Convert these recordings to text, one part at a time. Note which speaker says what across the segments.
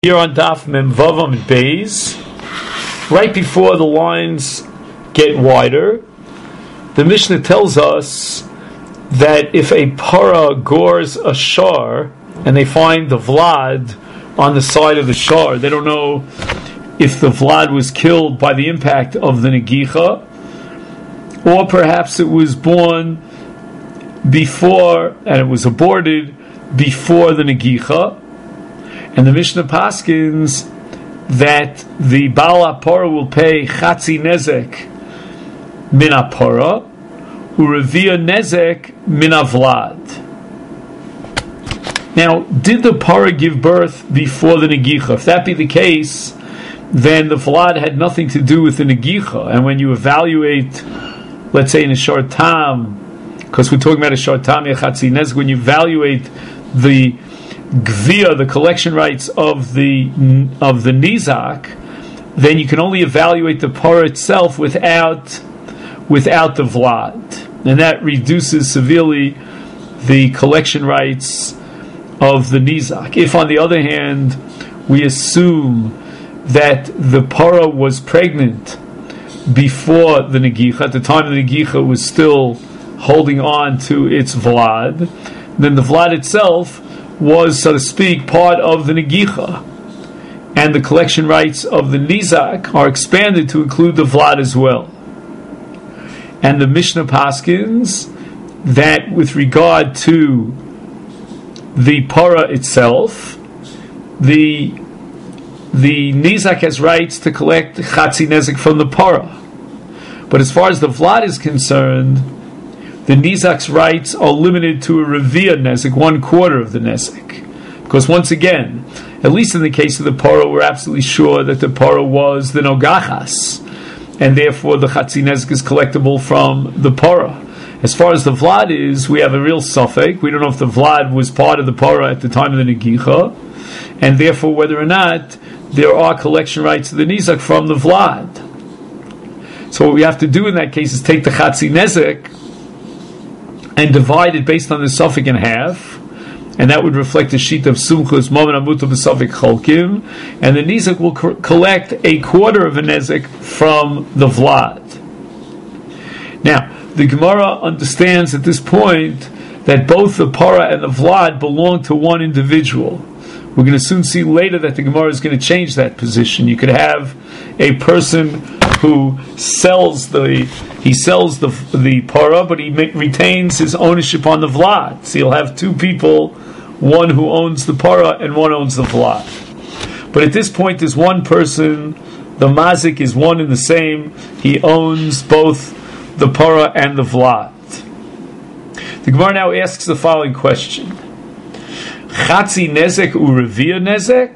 Speaker 1: Here on Daf Mem Vavam Beis, right before the lines get wider, the Mishnah tells us that if a para gores a shar and they find the vlad on the side of the shar, they don't know if the vlad was killed by the impact of the negicha, or perhaps it was born before and it was aborted before the negicha. And the Mishnah paskins that the Baal HaPara will pay Chatzi Nezek min HaPara Urevia Nezek min HaVlad. Now, did the Para give birth before the Negicha? If that be the case, then the Vlad had nothing to do with the Negicha. And when you evaluate, let's say in a short tam, because we're talking about a short tam, Chatzi Nezek, when you evaluate the Gvia, the collection rights of the Nizak, then you can only evaluate the Para itself without the Vlad. And that reduces severely the collection rights of the Nizak. If, on the other hand, we assume that the Para was pregnant before the Negicha, at the time the Negicha was still holding on to its Vlad, then the Vlad itself was, so to speak, part of the Negicha, and the collection rights of the Nizak are expanded to include the Vlad as well. And the Mishnah paskins that with regard to the Para itself, the Nizak has rights to collect Chatzi Nezek from the Para. But as far as the Vlad is concerned, the Nizak's rights are limited to a Revia Nezek, 1/4 of the Nezek. Because once again, at least in the case of the Para, we're absolutely sure that the Para was the Nogachas, and therefore the Chatzi Nezek is collectible from the Para. As far as the Vlad is, we have a real suffix. We don't know if the Vlad was part of the Para at the time of the Negicha, and therefore whether or not there are collection rights to the Nizak from the Vlad. So what we have to do in that case is take the Chatzi Nezek and divide it based on the suffix in half, and that would reflect the sheet of Sumchus Momen Amuta b'Suffik Cholkim, and the Nizak will collect 1/4 of a Nezek from the Vlad. Now, the Gemara understands at this point that both the Para and the Vlad belong to one individual. We're going to soon see later that the Gemara is going to change that position. You could have a person who sells the Para, but he retains his ownership on the Vlad. So you'll have two people, one who owns the Para and one owns the Vlad. But at this point, there's one person, the Mazik is one and the same. He owns both the Para and the Vlad. The Gemara now asks the following question: Chatzi Nezek Urevia Nezek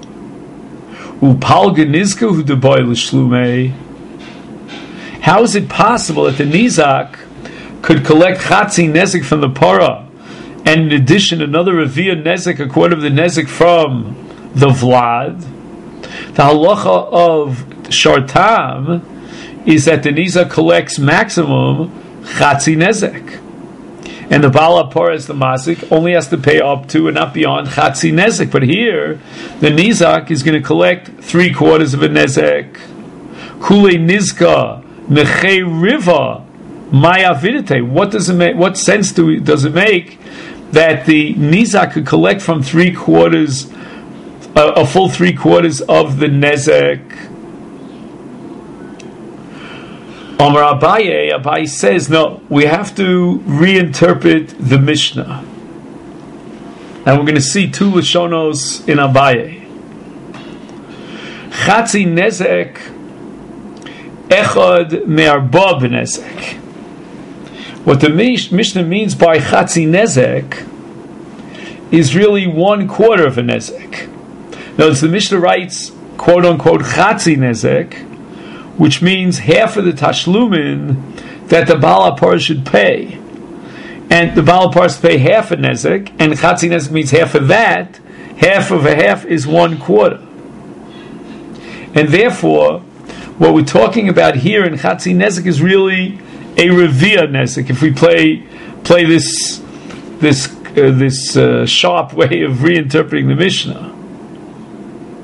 Speaker 1: Upalga Nizka Hu Deboy L'Shlumei. How is it possible that the Nizak could collect Chatzi Nezek from the Para, and in addition another Revia Nezek, 1/4 of the Nezek from the Vlad? The halacha of Shartam is that the Nizak collects maximum Chatzi Nezek, and the Baal HaPara, as the Masik, only has to pay up to and not beyond Chatzi Nezek. But here, the Nizak is going to collect 3/4 of a Nezek. Kule Nizka Nechei Riva Maya Vidite. What does it make? What sense does it make that the Nizak could collect from 3/4, a full 3/4 of the Nezek? Amar Abaye says, no, we have to reinterpret the Mishnah. And we're going to see two Lashonos in Abaye. Chatzi Nezek Echad Me'arba B'Nezek. What the Mishnah means by Chatzi Nezek is really 1/4 of a Nezek. Now, the Mishnah writes, quote unquote, Chatzi Nezek, which means half of the Tashlumin that the Baal HaPara should pay. And the Baal HaPara should pay half a Nezek, and Chatzi Nezek means half of that. Half of a half is 1/4. And therefore, what we're talking about here in Chatzi Nezek is really a Revia Nezek. If we play this sharp way of reinterpreting the Mishnah.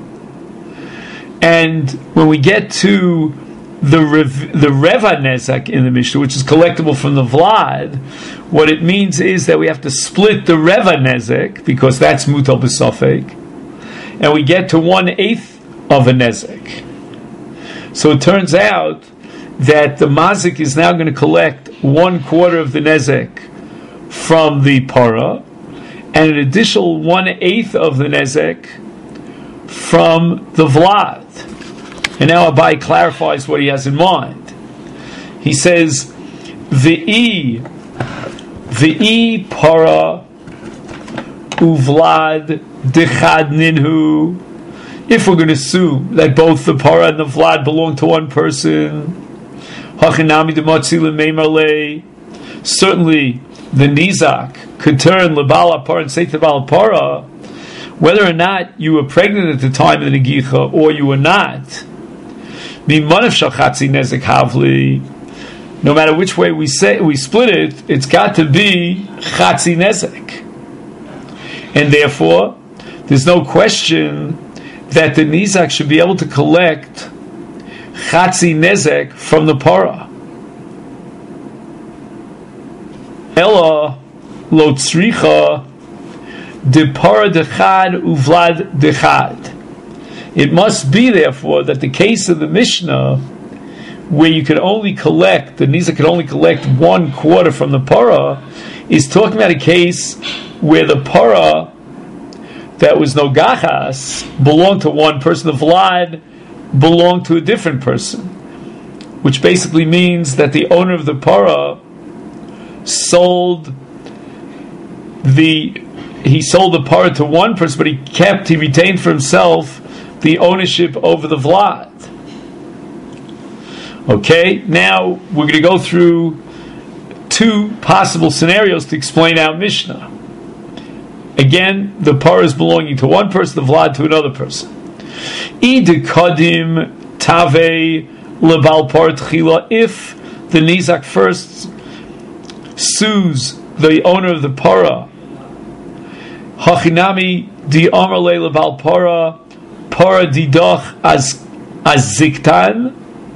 Speaker 1: And when we get to the Reva Nezek in the Mishnah, which is collectible from the Vlad, what it means is that we have to split the Reva Nezek, because that's Mutal B'Sofek, and we get to 1/8 of a Nezek. So it turns out that the Mazik is now going to collect 1/4 of the Nezek from the Para, and an additional 1/8 of the Nezek from the Vlad. And now Abai clarifies what he has in mind. He says, V'i para uvlad dechad ninhu. If we're going to assume that both the para and the vlad belong to one person, hachinami demotzi l'meimar lei, certainly the nizak could turn lebala para and say to the bala para, whether or not you were pregnant at the time of the negicha or you were not, no matter which way we split it, it's got to be chatzi nezek, and therefore there's no question that the nizak should be able to collect chatzi nezek from the para. Ella lo tzricha de para dechad uvlad dechad. It must be, therefore, that the case of the Mishnah, where you can only collect, the nizak can only collect 1/4 from the para, is talking about a case where the para that was no gachas belonged to one person, the vlad belonged to a different person, which basically means that the owner of the para sold the para to one person, but he retained for himself the ownership over the vlad. Okay, now we're going to go through two possible scenarios to explain our Mishnah. Again, the para is belonging to one person, the vlad to another person. If the nizak first sues the owner of the para, hachinami di amar le lebal para didach as ziktan,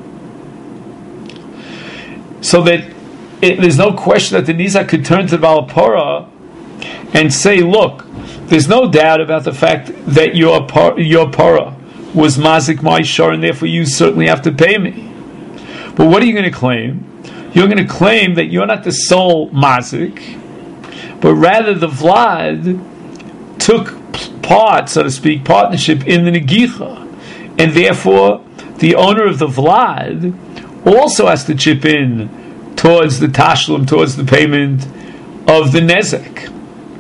Speaker 1: so that there's no question that the nizak could turn to the bal para and say, look, there's no doubt about the fact that your para was mazik my shar, and therefore you certainly have to pay me. But what are you going to claim? You're going to claim that you're not the sole mazik, but rather the vlad took part, so to speak, partnership in the negicha, and therefore the owner of the vlad also has to chip in towards the tashlum, towards the payment of the nezek.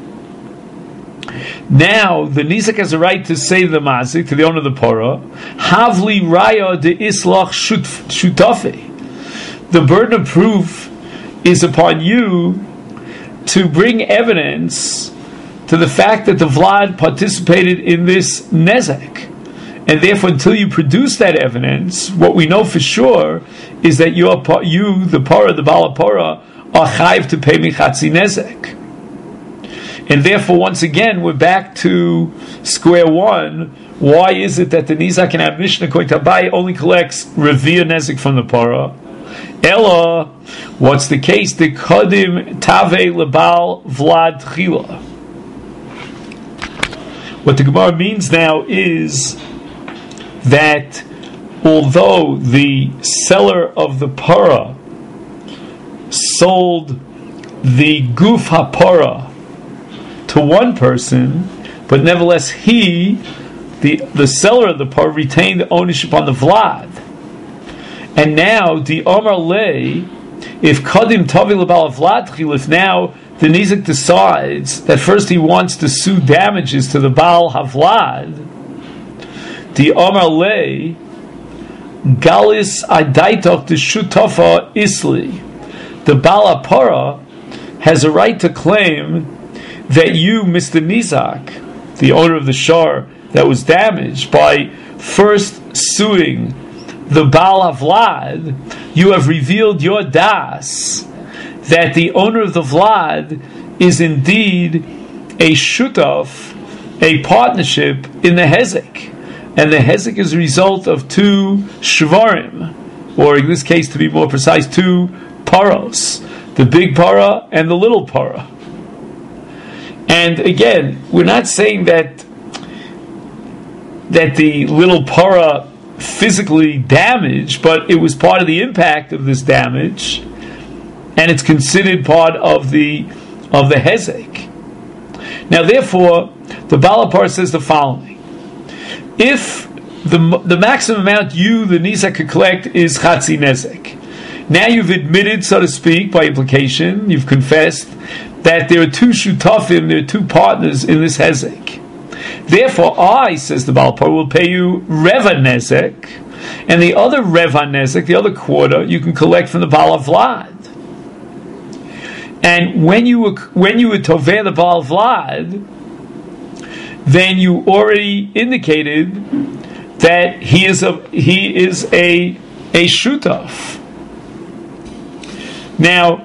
Speaker 1: Now the nizak has a right to say to the mazik, to the owner of the para, havli raya de islach shutafe. The burden of proof is upon you to bring evidence to the fact that the vlad participated in this nezek, and therefore until you produce that evidence, what we know for sure is that you, the para, the bala para, are chayv to pay me chatzi nezek. And therefore, once again, we're back to square one. Why is it that the nizak in our Mishnah according to Abai only collects revia nezek from the para? Ella, what's the case? The kadim tave lebal vlad chila. What the Gemara means now is that although the seller of the para sold the guf hapara to one person, but nevertheless the seller of the par retained ownership on the vlad. And now the Omar Lei, if Kadim Tavi Lebal Vlad Chil, if now the Nizik decides that first he wants to sue damages to the Baal Havlad, the Omar Lei Galis Adaitok the Shutafa Isli, the Baal Apara has a right to claim that you, Mr. Nizak, the owner of the shar that was damaged, by first suing the Baal Havlad, you have revealed your das, that the owner of the Vlad is indeed a shutaf, a partnership in the hezek, and the hezek is a result of two shvarim, or in this case, to be more precise, two paros, the big para and the little para. And again, we're not saying that the little para physically damaged, but it was part of the impact of this damage, and it's considered part of the hezek. Now, therefore, the Balapar says the following: if the maximum amount you, the nizak, could collect is chatzi nezek, now you've admitted, so to speak, by implication, you've confessed that there are two shutafim, there are two partners in this hezek. Therefore, I, says the Balapar, will pay you reva nezek, and the other reva nezek, the other quarter, you can collect from the Baal Vlad. And when you would toveh the Baal Vlad, then you already indicated that he is a shutaf. Now,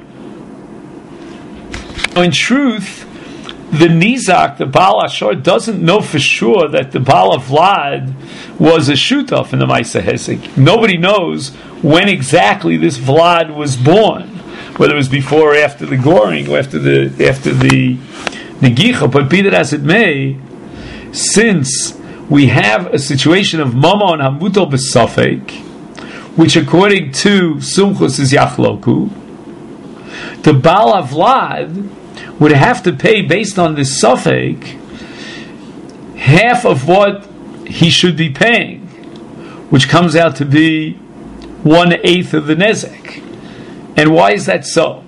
Speaker 1: in truth, the nizak, the Baal Ashar, doesn't know for sure that the Baal Vlad was a shutaf in the Maisa Hezek. Nobody knows when exactly this Vlad was born, whether it was before or after the goring, or after the negicha. But be that as it may, since we have a situation of mamon hamutal b'safek, which according to Sumchus is yachloku, the Baal Vlad would have to pay, based on this safek, half of what he should be paying, which comes out to be 1/8 of the nezek. And why is that so?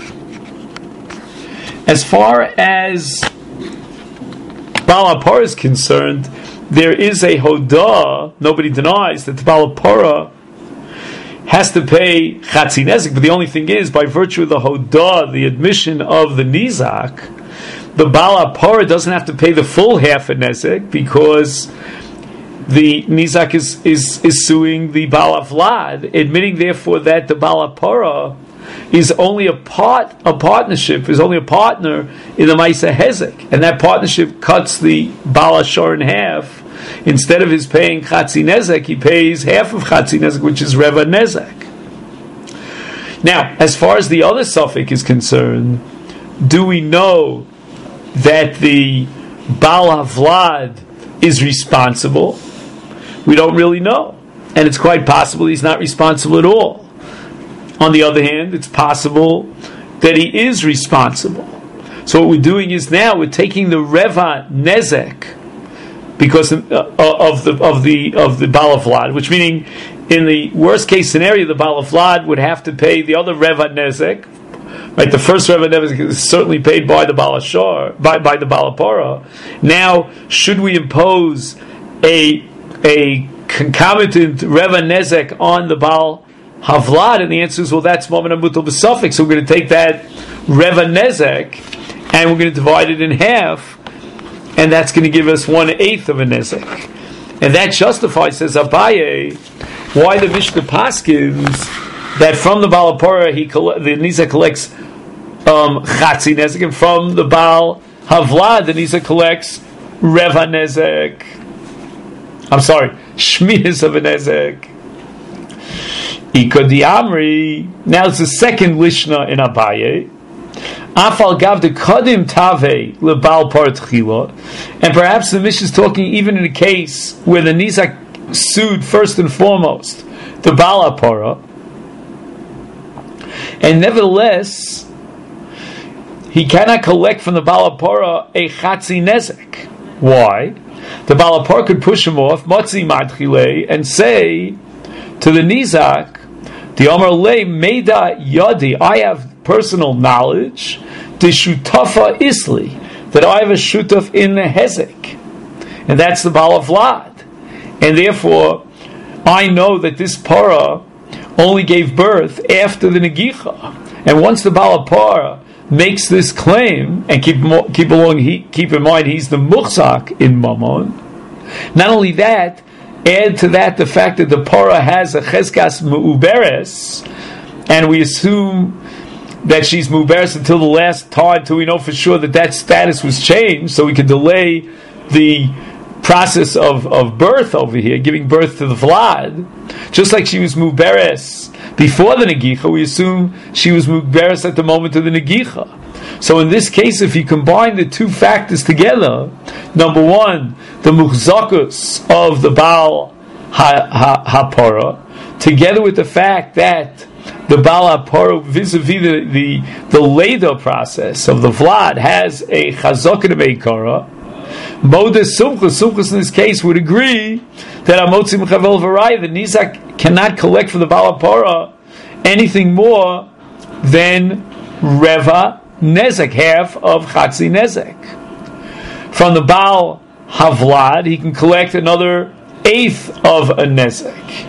Speaker 1: As far as Balapara is concerned, there is a hodah. Nobody denies that the Balapara has to pay chatzi nezek, but the only thing is, by virtue of the hodah, the admission of the nizak, the Balapara doesn't have to pay the full half of nezek, because the nizak is suing the Baal Vlad, admitting therefore that the Balapara is only a partnership, is only a partner in the Maisa Hezek, and that partnership cuts the Baal Ashar in half. Instead of his paying Chatzi Nezek, he pays half of Chatzi Nezek, which is Reva Nezek. Now, as far as the other suffix is concerned, do we know that the Baal Vlad is responsible? We don't really know. And it's quite possible he's not responsible at all. On the other hand, it's possible that he is responsible. So what we're doing is now we're taking the Reva Nezek, because of the Baal Vlad, which meaning in the worst case scenario, the Baal Vlad would have to pay the other Reva Nezek. Right, the first Reva Nezek is certainly paid by the Baal Ashar, by the Balapara. Now, should we impose a concomitant Reva Nezek on the Baal Havlad? And the answer is, well, that's Momen HaMutal B'Safek. So we're going to take that Reva Nezek and we're going to divide it in half, and that's going to give us 1/8 of a nezek. And that justifies, says Abaye, why the Mishnah paskins that from the Balapara the nizak collects chatzi nezek, and from the Baal Havlad the nizak collects reva nezek. I'm sorry, shmiras of a nezek. Ikod Amri. Now it's the second lishna in Abaye. Afal gav de kodim tave lebal partchila, and perhaps the Mishnah is talking even in a case where the nizak sued first and foremost the Baal Apara, and nevertheless he cannot collect from the Baal Apara a chatzi nezek. Why? The Baal Apara could push him off matzi madchile and say to the nizak, the Omer le meida yadi, I have personal knowledge, the shutafa isli, that I have a shutaf in the hezek, and that's the Baal Vlad, and therefore I know that this para only gave birth after the negicha, and once the Baal Para makes this claim, and keep in mind he's the muchzak in Mammon. Not only that, add to that the fact that the para has a cheskas mu'uberes, and we assume that she's mu'uberes until the last time, till we know for sure that status was changed, so we can delay the process of birth over here, giving birth to the Vlad, just like she was Muberes before the Negicha, we assume she was Muberes at the moment of the Negicha. So in this case, if you combine the two factors together, number one, the Muchzakus of the Baal HaPara, together with the fact that the Baal HaPara, vis-a-vis the Leda process of the Vlad, has a Chazok and a Meikara, Modes Sumchus in this case would agree that Amotzi Mechavel Varaya, the Nizak cannot collect from the Baal HaPara anything more than Reva Nezek, half of Chatzi Nezek. From the Baal Havlad, he can collect another eighth of a Nezek.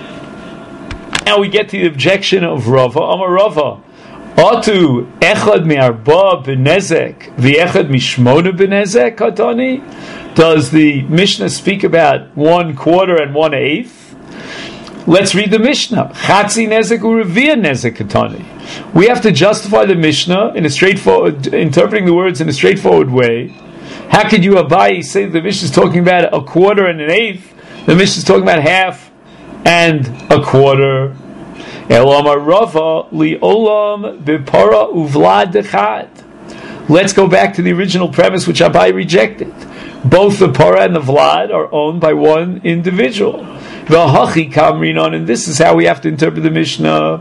Speaker 1: Now we get to the objection of Rava. Amar Rava, Atu echad me'arba b'nezek v'echad mishmona b'nezek katani. Does the Mishnah speak about 1/4 and 1/8? Let's read the Mishnah. Chatzi nezek u'revia nezek katani. We have to justify the Mishnah in a straightforward, interpreting the words in a straightforward way. How could you, Abai, say the Mishnah is talking about 1/4 and 1/8? The Mishnah is talking about half and 1/4. Elamar Rava li'olam b'para uvlad dechad. Let's go back to the original premise which Abai rejected. Both the para and the vlad are owned by one individual. V'hachi kamrinon, and this is how we have to interpret the Mishnah.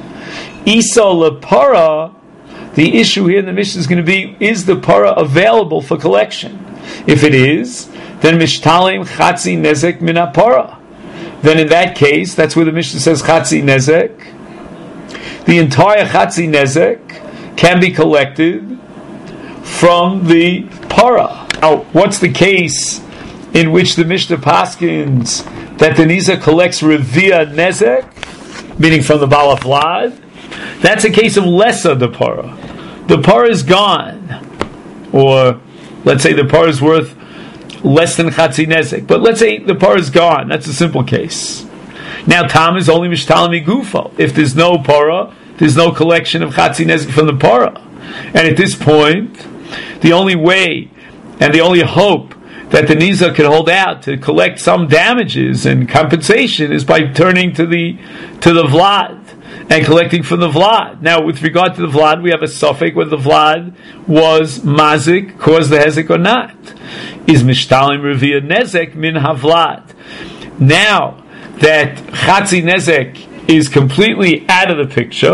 Speaker 1: Isa lepara. The issue here in the Mishnah is going to be: is the para available for collection? If it is, then mishtalim chatzi nezek min hapara. Then in that case, that's where the Mishnah says Chatzi Nezek. The entire Chatzi Nezek can be collected from the Para. Now, what's the case in which the Mishnah paskins that the Niza collects Revia Nezek, meaning from the Baal Vlad? That's a case of Lessa the Para. The Para is gone. Or, let's say the Para is worth less than Chatzi Nezek. But let's say the Para is gone. That's a simple case. Now, Tam is only Mishtalim Igufo. If there's no Para, there's no collection of Chatzi Nezek from the Para. And at this point, the only way and the only hope that the Niza can hold out to collect some damages and compensation is by turning to the Vlad and collecting from the Vlad. Now, with regard to the Vlad, we have a suffix whether the Vlad was Mazik, caused the Hezek or not. Is Mishtalim Revia Nezek min Havlad. Now that Chatzi Nezek is completely out of the picture,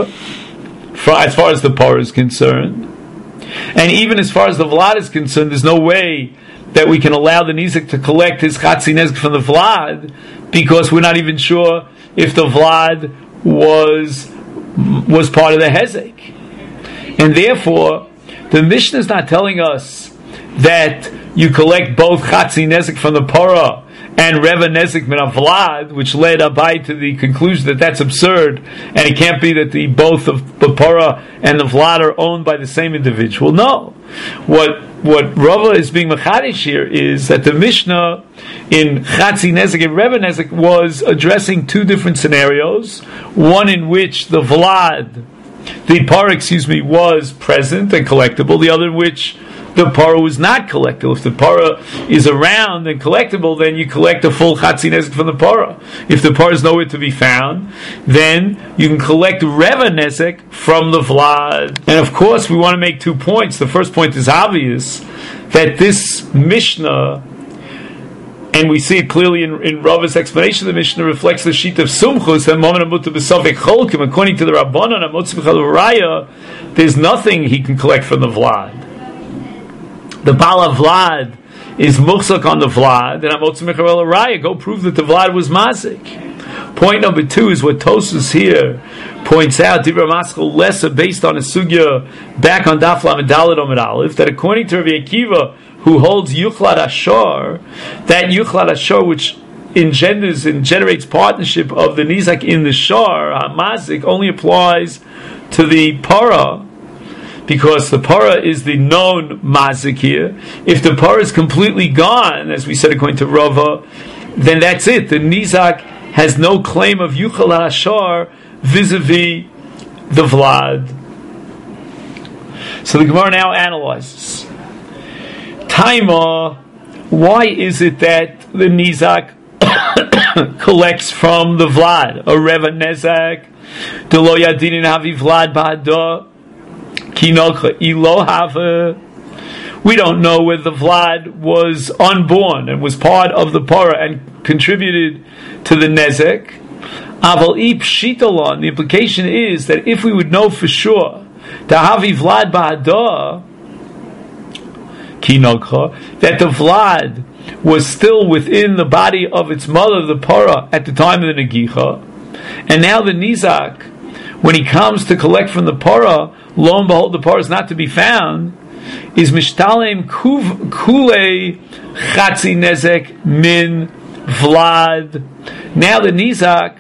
Speaker 1: as far as the Par is concerned, and even as far as the Vlad is concerned, there's no way that we can allow the Nizek to collect his Chatzi Nezek from the Vlad, because we're not even sure if the Vlad was part of the Hezek. And therefore, the Mishnah is not telling us that you collect both Chatzi Nezek from the Para and Reva Nezek min Vlad, which led Abai to the conclusion that that's absurd, and it can't be that both of the Para and the Vlad are owned by the same individual. No. What Rava is being machadish here is that the Mishnah in Chatzi Nezek and Reva Nezek was addressing two different scenarios. One in which the Vlad, the Para, was present and collectible. The other in which the Para was not collectible. If the Para is around and collectible, then you collect a full Chatzi Nezek from the Para. If the Para is nowhere to be found, then you can collect Reva Nezek from the Vlad. And of course, we want to make 2 points. The first point is obvious, that this Mishnah, and we see it clearly in Rava's explanation of the Mishnah, reflects the sheet of Sumchus, and Momen Amutu B'Savek Cholkim, according to the Rabbanon, Amotzi B'Chal Raya, there's nothing he can collect from the Vlad. The Baal Vlad is muchzak on the Vlad, and Amotzi B'Chal Raya, go prove that the Vlad was mazik. Point number 2 is what Tosfos here points out, Dibra Maskal Lessa, based on a sugya back on Daf Lamed Daled Amud Aleph, that according to Rabbi Akiva, who holds Yuchlad Ashar, that Yuchlad Ashar which engenders and generates partnership of the Nizak in the Shar, Mazik, only applies to the Para, because the Para is the known Mazik here. If the Para is completely gone, as we said according to Rava, then that's it. The Nizak has no claim of Yuchlad Ashar vis-a-vis the Vlad. So the Gemara now analyzes. Taima, why is it that the nizak collects from the vlad, a reva nezak, de lo yadinin havi vlad ba'ada, kinokha ilo hava. We don't know whether the vlad was unborn and was part of the para and contributed to the nezek. Aval ip shitalon. The implication is that if we would know for sure, Dahavi Vlad Ba'ada Kinokha, that the Vlad was still within the body of its mother, the para, at the time of the Negicha, and now the Nizak, when he comes to collect from the para, lo and behold, the para is not to be found, is Mishtalem Kule Chatzi Nezek Min Vlad. Now the Nizak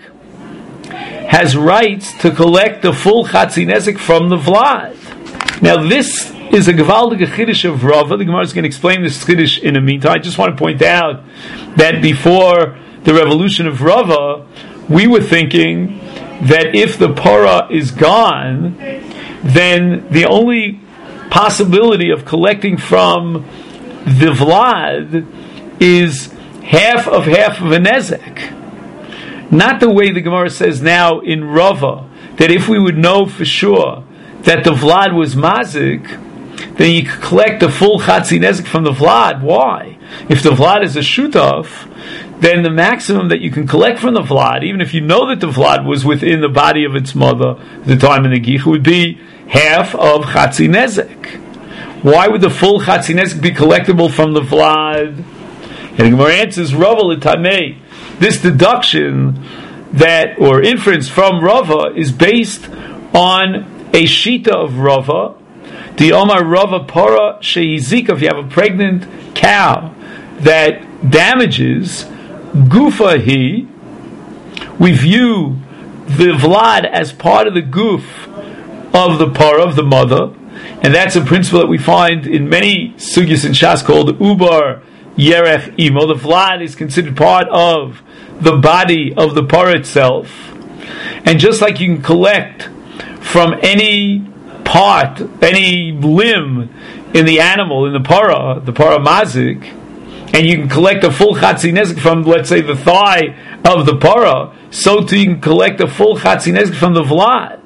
Speaker 1: has rights to collect the full Chatzi Nezek from the Vlad. Now this is a Gevaldige Chiddush of Rava. The Gemara is going to explain this Chiddush in the meantime. I just want to point out that before the revolution of Rava, we were thinking that if the para is gone, then the only possibility of collecting from the Vlad is half of a nezek. Not the way the Gemara says now in Rava, that if we would know for sure that the Vlad was mazik, then you could collect the full Chatzi Nezek from the Vlad. Why? If the Vlad is a shutaf, then the maximum that you can collect from the Vlad, even if you know that the Vlad was within the body of its mother at the time of the Gich, would be half of Chatzi Nezek. Why would the full Chatzi Nezek be collectible from the Vlad? And the Gemara answers, Rava l'tamei. This deduction that, or inference from Rava, is based on a shita of Rava. The Omar Rava para sheizika. If you have a pregnant cow that damages gufa he, we view the vlad as part of the goof of the para, of the mother, and that's a principle that we find in many sugyas in Shas called ubar yerech imo. The vlad is considered part of the body of the para itself, and just like you can collect from any part, any limb in the animal, in the para mazik, and you can collect a full Chatzi Nezek from, let's say, the thigh of the para, so too you can collect a full Chatzi Nezek from the Vlad.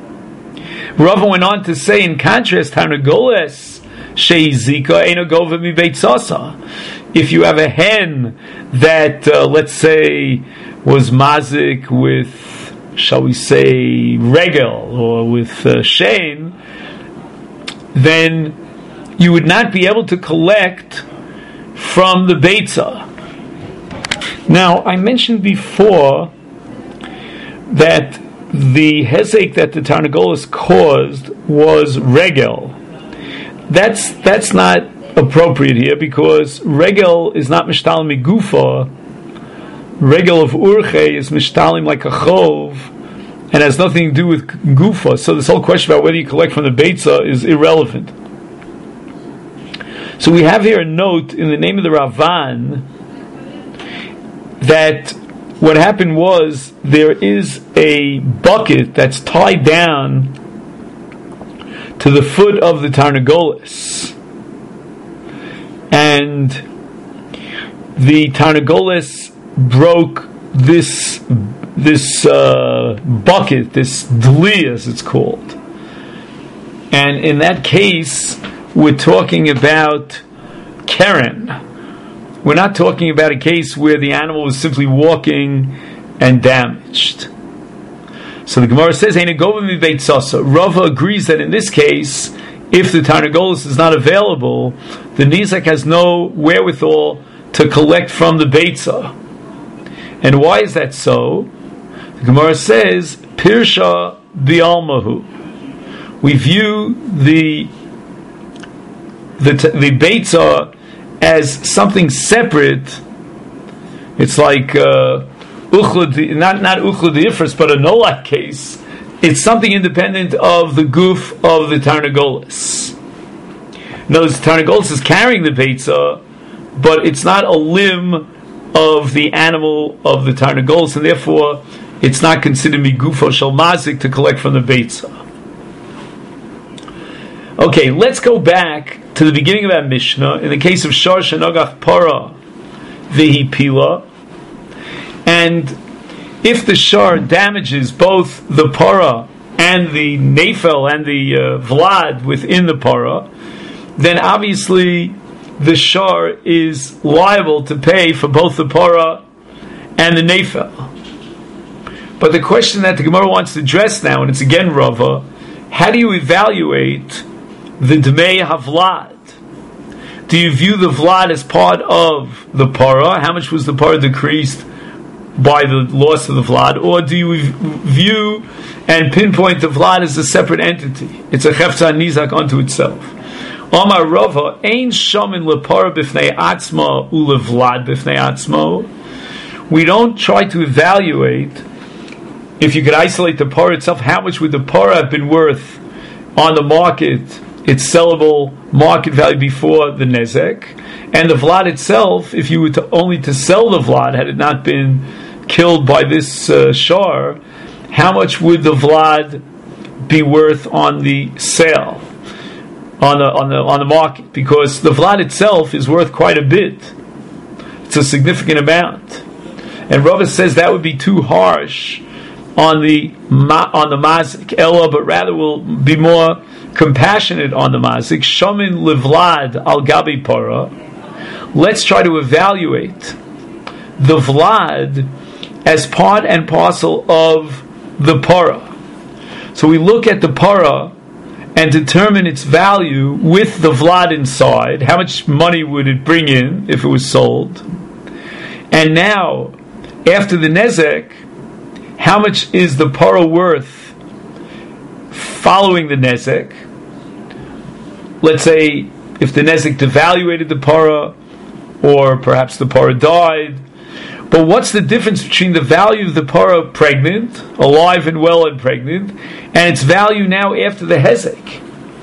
Speaker 1: Rava went on to say, in contrast, Tarnagoles sheizika eino gova mi beitzasa. If you have a hen that, let's say, was mazik with, shall we say, regel, or with shein, then you would not be able to collect from the Beitza. Now, I mentioned before that the hezek that the Tarnagolas caused was regel. That's not appropriate here, because regel is not mishtalim migufa. Regel of urche is mishtalim like a chov, and has nothing to do with gufa. So this whole question about whether you collect from the Beitza is irrelevant. So we have here a note in the name of the Ravan that what happened was there is a bucket that's tied down to the foot of the Tarnagolas, and the Tarnagolas broke this bucket, this dli as it's called, and in that case we're talking about Keren. We're not talking about a case where the animal was simply walking and damaged. So the Gemara says, Rava agrees that in this case, if the Tarnagolas is not available, the Nizak has no wherewithal to collect from the Beitza. And why is that so? The Gemara says, Pirsha bi'almahu. We view the Beitza as something separate. It's like not uchlud ifras, but a nolak case. It's something independent of the goof of the Tarnagolas. Notice the Tarnagolas is carrying the Beitza, but it's not a limb of the animal of the Tarnagolas, and therefore it's not considered migufo shel mazik to collect from the Beitza. Okay, let's go back to the beginning of our Mishnah. In the case of Shor Shenogach Para, v'hipila, and if the shar damages both the para and the nefel and the vlad within the para, then obviously the shar is liable to pay for both the para and the nefel. But the question that the Gemara wants to address now, and it's again Rava, how do you evaluate the Dmei HaVlad? Do you view the Vlad as part of the para? How much was the para decreased by the loss of the Vlad? Or do you view and pinpoint the Vlad as a separate entity? It's a Chefza Nizak unto itself. Omar Rava, Ein Shamin Lepara Bifnei Atzma Ulevlad Bifnei Atzmo. We don't try to evaluate, if you could isolate the para itself, how much would the para have been worth on the market, its sellable market value before the nezek, and the vlad itself, if you were to only to sell the vlad, had it not been killed by this shar, how much would the vlad be worth on the sale, on the market? Because the vlad itself is worth quite a bit. It's a significant amount, and Rava says that would be too harsh on the mazik ella, but rather will be more compassionate on the mazik. Shamin levlad al gabi para. Let's try to evaluate the vlad as part and parcel of the para. So we look at the para and determine its value with the vlad inside. How much money would it bring in if it was sold? And now, after the nezek, how much is the para worth following the nezek? Let's say if the nezek devaluated the para, or perhaps the para died. But what's the difference between the value of the para pregnant, alive and well and pregnant, and its value now after the hezek?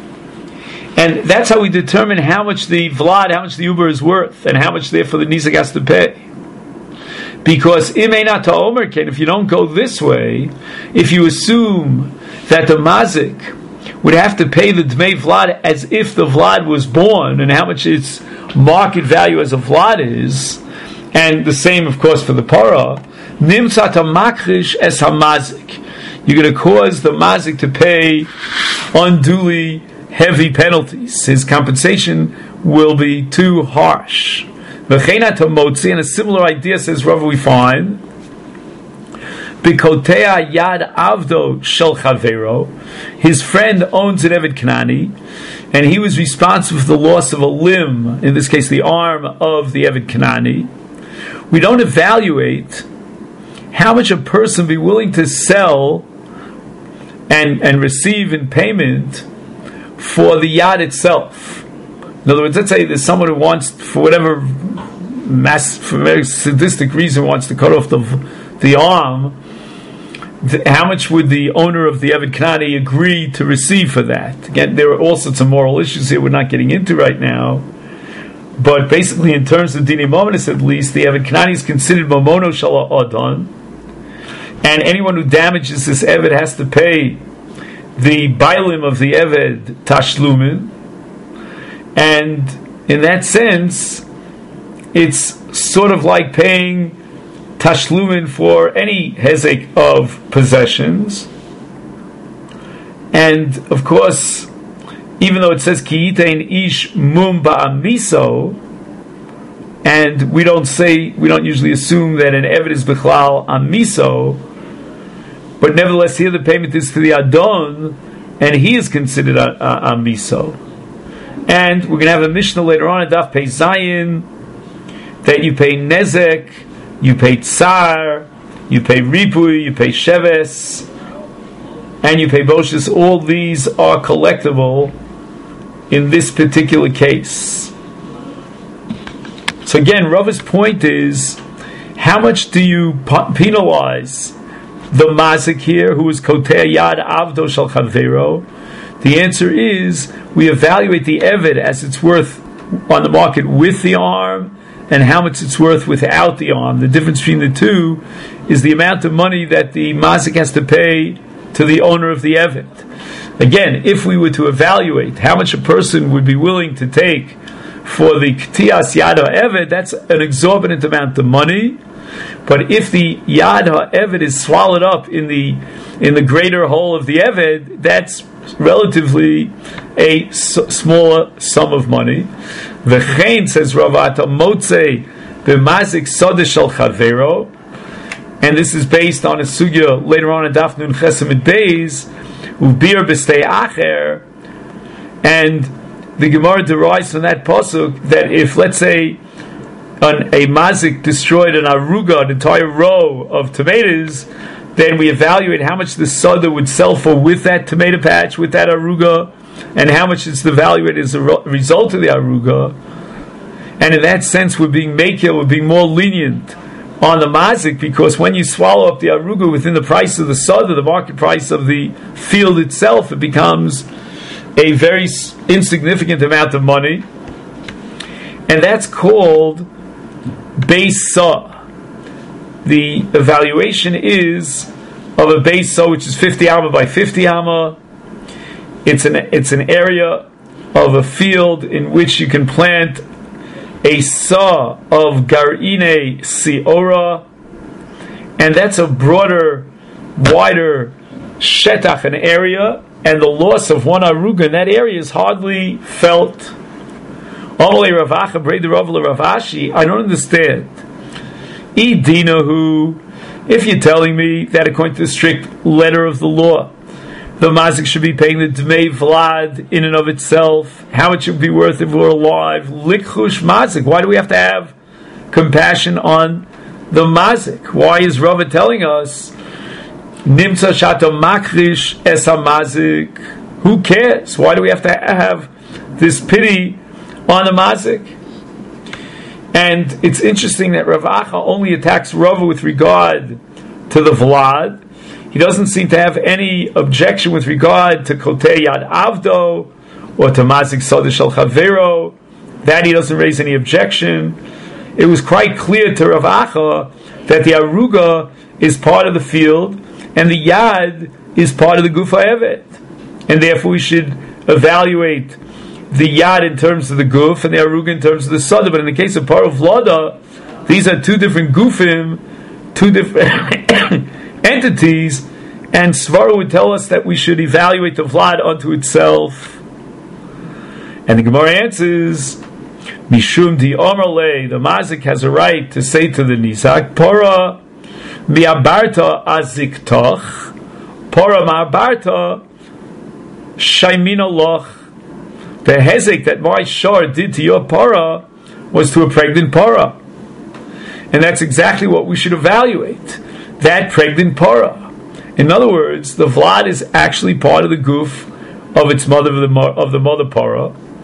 Speaker 1: And that's how we determine how much the vlad, how much the uber is worth, and how much therefore the nizak has to pay. Because if you don't go this way, if you assume that the mazik would have to pay the dmei vlad as if the vlad was born, and how much its market value as a vlad is, and the same of course for the para, nimtzat makrish es hamazik, you're going to cause the mazik to pay unduly heavy penalties. His compensation will be too harsh. And a similar idea, says Rav, we find Bikotea Yad Avdo Shel Chavero. His friend owns an Eved Kanani, and he was responsible for the loss of a limb, in this case the arm of the Eved Kanani. We don't evaluate how much a person be willing to sell and receive in payment for the yad itself. In other words, let's say there's someone who wants, for whatever for very sadistic reason, wants to cut off the arm. How much would the owner of the Eved Kanani agree to receive for that? Again, there are all sorts of moral issues here we're not getting into right now. But basically, in terms of Dini Momonis at least, the Eved Kanani is considered Momono Shala Adon. And anyone who damages this Eved has to pay the Bailim of the Eved Tashlumin. And in that sense, it's sort of like paying Tashlumin for any hezek of possessions. And of course, even though it says Ki yitein ish mum ba'amiso, and we don't usually assume that an Eved is Bechlal Amiso, but nevertheless here the payment is to the Adon, and he is considered Amiso. And we're going to have a Mishnah later on in Daf Pei Zayin that you pay Nezek, you pay Tsar, you pay Ripui, you pay Sheves, and you pay Boshis. All these are collectible in this particular case. So again, Rava's point is, how much do you penalize the mazik here, who is Kotea Yad Avdo Shal Chavero? The answer is, we evaluate the Eved as it's worth on the market with the arm, and how much it's worth without the arm. The difference between the two is the amount of money that the mazik has to pay to the owner of the Eved. Again, if we were to evaluate how much a person would be willing to take for the K'tias Yad HaEved, that's an exorbitant amount of money. But if the Yad HaEved is swallowed up in the greater whole of the Eved, that's relatively a smaller sum of money. V'chein, says Rav, ata motzei b'mazik sodah shel chavero, and this is based on a sugya later on in Daf Nun Chesamid Beis, ubir b'stei acher, and the Gemara derives from that pasuk that if, let's say, a mazik destroyed an aruga, an entire row of tomatoes, then we evaluate how much the soda would sell for with that tomato patch, with that aruga, and how much is the value as a result of the aruga. And in that sense, we're being more lenient on the mazik, because when you swallow up the aruga within the price of the soda, the market price of the field itself, it becomes a very insignificant amount of money, and that's called base saw. The evaluation is of a base saw which is 50 amma by 50 amma. It's an area of a field in which you can plant a saw of garine siora, and that's a broader, wider shetach, an area, and the loss of one aruga in that area is hardly felt. I don't understand. If you're telling me that according to the strict letter of the law, the mazik should be paying the dmei vlad in and of itself, how much it would be worth if we were alive? Likhush mazik. Why do we have to have compassion on the mazik? Why is Rava telling us nimtza shato makrish esa mazik? Who cares? Why do we have to have this pity on the mazik? And it's interesting that Rav Acha only attacks Rava with regard to the vlad. He doesn't seem to have any objection with regard to Kotei Yad Avdo or to Mazik Sodah Shel Chavero. That he doesn't raise any objection. It was quite clear to Rav Acha that the aruga is part of the field and the yad is part of the gufa evet, and therefore we should evaluate the yad in terms of the guf and the aruga in terms of the sodah. But in the case of Parah Vlada, these are two different gufim, two different entities, and Svara would tell us that we should evaluate the vlad unto itself. And the Gemara answers, Mishum di Omerle, the mazik has a right to say to the nizak, Pora miabarta aziktoch, Pora ma'abarta shaimina loch. The hezek that my shor did to your para was to a pregnant para. And that's exactly what we should evaluate. That pregnant para. In other words, the vlad is actually part of the goof of its mother, of the mother para.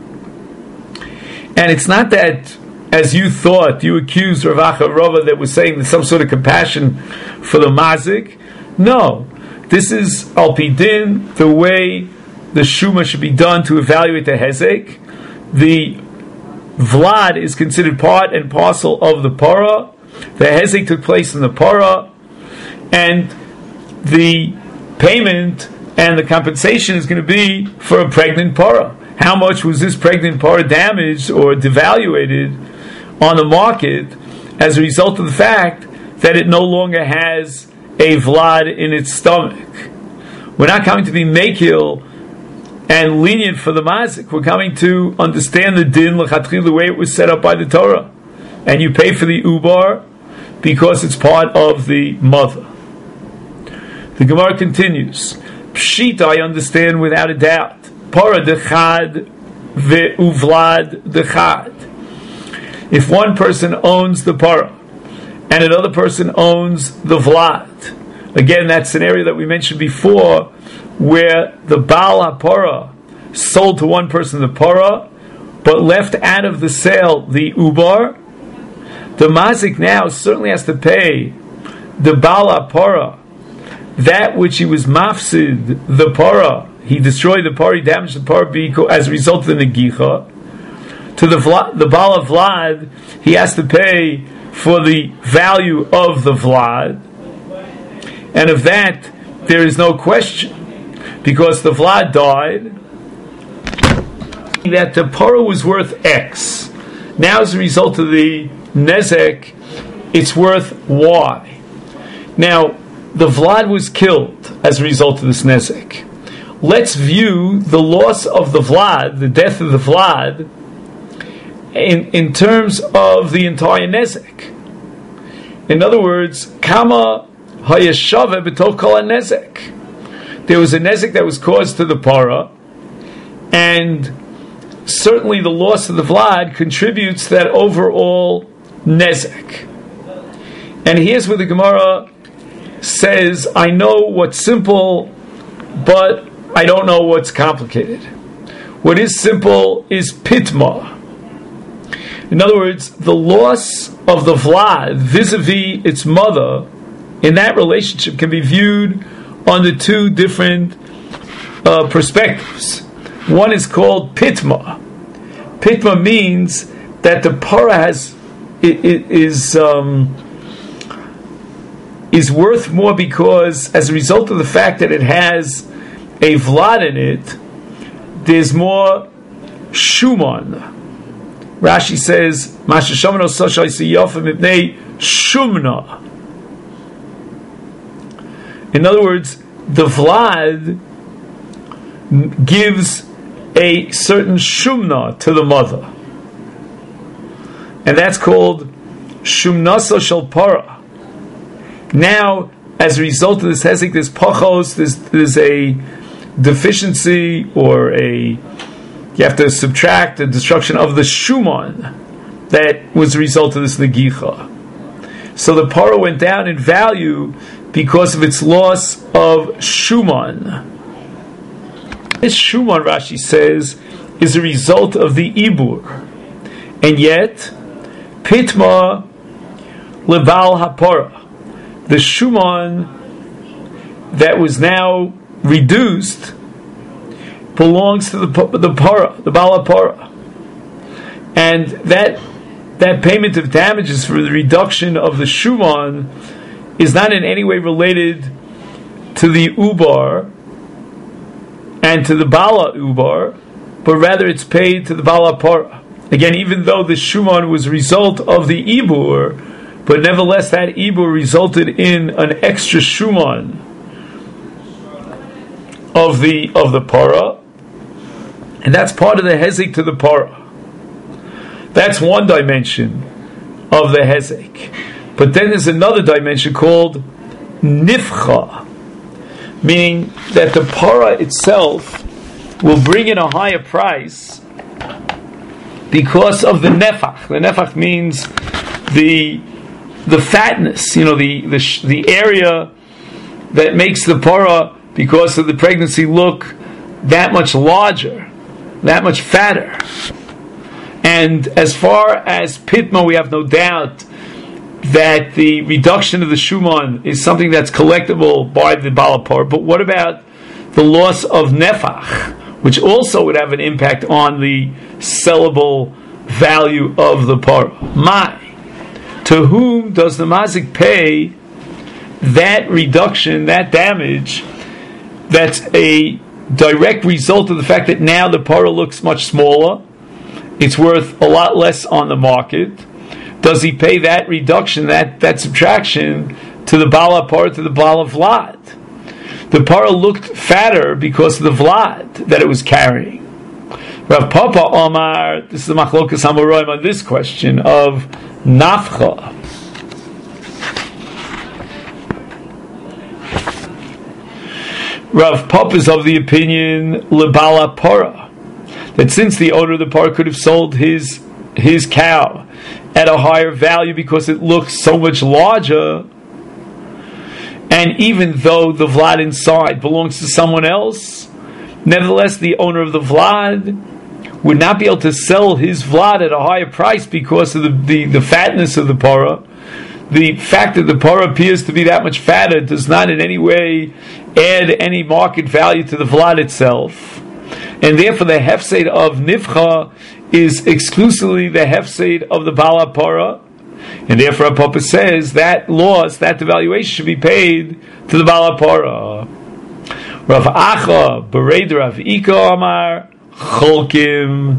Speaker 1: And it's not that, as you thought, you accused Rav Acha Rava that was saying there's some sort of compassion for the mazik. No, this is al pi din, the way the shuma should be done to evaluate the hezek. The vlad is considered part and parcel of the para. The hezek took place in the para, and the payment and the compensation is going to be for a pregnant para. How much was this pregnant para damaged or devaluated on the market as a result of the fact that it no longer has a vlad in its stomach? We're not coming to be mekil and lenient for the mazik. We're coming to understand the din l'chatchil, the way it was set up by the Torah, and you pay for the ubar because it's part of the mother. The Gemara continues. Pshita, I understand without a doubt. Para dechad ve'uvlad dechad. If one person owns the para and another person owns the vlad, again, that scenario that we mentioned before, where the Baal HaPara sold to one person the para, but left out of the sale the ubar, the mazik now certainly has to pay the Baal HaPara that which he was mafsid, the para. He destroyed the para, he damaged the para as a result of the negicha. To the Baal of Vlad, he has to pay for the value of the Vlad. And of that, there is no question, because the Vlad died, that the para was worth X. Now, as a result of the nezek, it's worth Y. Now, the Vlad was killed as a result of this nezek. Let's view the loss of the Vlad, the death of the Vlad, in terms of the entire nezek. In other words, kama hayashave b'tol kol nezek. There was a nezek that was caused to the para, and certainly the loss of the Vlad contributes to that overall nezek. And here's where the Gemara says, I know what's simple, but I don't know what's complicated. What is simple is pitma. In other words, the loss of the Vlad vis-a-vis its mother in that relationship can be viewed under two different perspectives. One is called pitma. Pitma means that the para is worth more because, as a result of the fact that it has a Vlad in it, there's more shuman. Rashi says, "Masha Shomano Soshai Siyofim Ibnei Shumna." In other words, the Vlad gives a certain shumna to the mother, and that's called shumnaso shel para. Now, as a result of this hezek, there's pachos, there's a deficiency, or you have to subtract the destruction of the shuman that was the result of this negicha. So the para went down in value because of its loss of shuman. This shuman, Rashi says, is a result of the ibur, and yet pitma lebal hapara, the shuman that was now reduced, belongs to the para, the bala para, and that payment of damages for the reduction of the shuman is not in any way related to the ubar and to the bala ubar, but rather it's paid to the bala para. Again, even though the shuman was a result of the ibur, but nevertheless that ibur resulted in an extra shuman of the para, and that's part of the hezek to the para. That's one dimension of the hezek. But then there's another dimension called nifcha, meaning that the para itself will bring in a higher price because of the nefach. The nefach means the fatness, the area that makes the para, because of the pregnancy, look that much larger, that much fatter. And as far as pitma, we have no doubt that the reduction of the shuman is something that's collectible by the balapar. But what about the loss of nefach, which also would have an impact on the sellable value of the para? To whom does the mazik pay that reduction, that damage, that's a direct result of the fact that now the para looks much smaller, it's worth a lot less on the market? Does he pay that reduction, that subtraction, to the bala para, to the bala vlad? The para looked fatter because of the vlad that it was carrying. Rav Papa Omar, this is the machlokas hamoraim on this question of nafcha. Rav Papa is of the opinion lebala para, that since the owner of the para could have sold his cow at a higher value because it looks so much larger, and even though the vlad inside belongs to someone else, nevertheless the owner of the vlad would not be able to sell his vlad at a higher price because of the fatness of the para. The fact that the para appears to be that much fatter does not in any way add any market value to the vlad itself, and therefore the hefsed of nifcha is exclusively the hefsed of the bala para, and therefore Papa says that loss, that devaluation, should be paid to the bala para. Rav Acha Bered Rav Ika Amar Cholkim.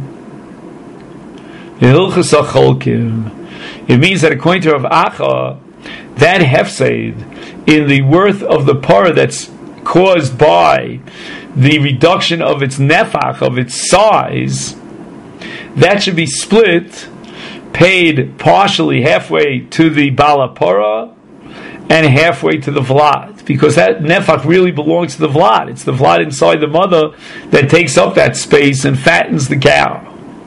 Speaker 1: Hilchas Cholkim. It means that according to Rav Acha, that hefseid in the worth of the parah that's caused by the reduction of its nefach, of its size, that should be split, paid partially halfway to the bala parah and halfway to the vlad, because that nefach really belongs to the vlad. It's the vlad inside the mother that takes up that space and fattens the cow.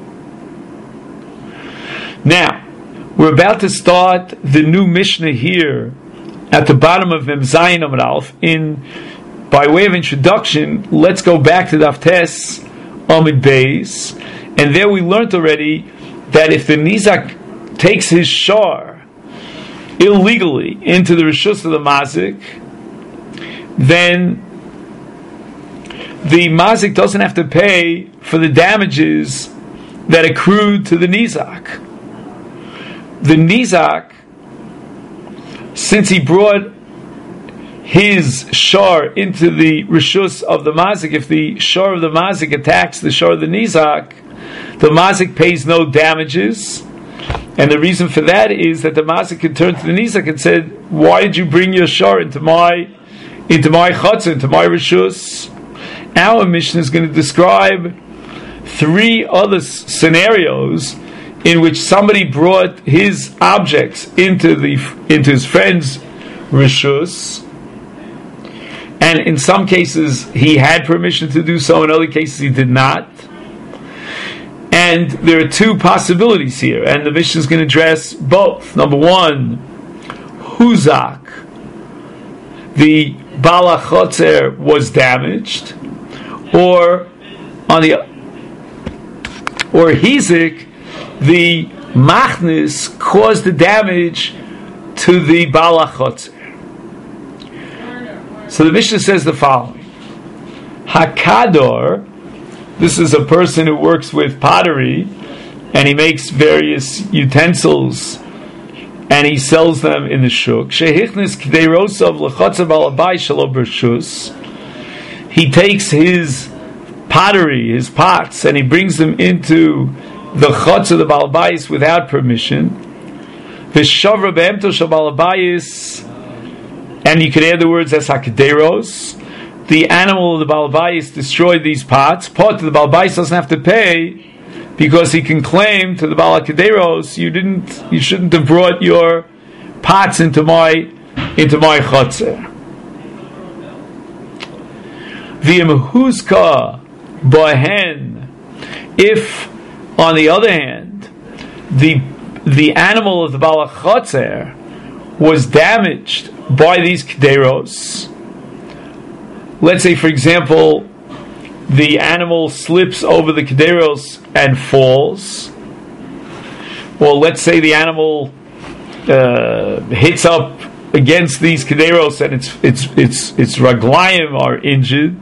Speaker 1: Now, we're about to start the new Mishnah here at the bottom of Mem Zayin Amud Aleph. By way of introduction, let's go back to Daf Tes Amud Beis, and there we learned already that if the Nizak takes his shar illegally into the Rishus of the Mazik, then the Mazik doesn't have to pay for the damages that accrued to the Nizak. The Nizak, since he brought his shar into the Rishus of the Mazik, if the shar of the Mazik attacks the shar of the Nizak, the Mazik pays no damages. And the reason for that is that the Mazik can turn to the Nizak and said, why did you bring your shar into my chutzah, into my Rishus? Our Mishnah is going to describe 3 other scenarios in which somebody brought his objects into his friend's Rishus, and in some cases he had permission to do so, in other cases he did not. And there are 2 possibilities here, and the Mishnah is going to address both. Number 1, Huzak, the Bala Chotzer was damaged, or Hizik, the Machnis caused the damage to the Bala Chotzer. So the Mishnah says the following: Hakador, this is a person who works with pottery, and he makes various utensils, and he sells them in the shuk. Shehichnis k'dei rosav l'chotzer balabai shelo b'rshus. He takes his pottery, his pots, and he brings them into the chotzer, the balabais, without permission. V'shavra be'emto shel balabais, and you could add the words as hakderos. The animal of the balabais destroyed these pots. Pot the balabais doesn't have to pay, because he can claim to the balakaderos, you shouldn't have brought your pots into my chotzer. V'imhuska bohen, if on the other hand the animal of the balachotzer was damaged by these kderos, let's say for example the animal slips over the kderos and falls, or let's say the animal hits up against these kderos and its raglayim are injured,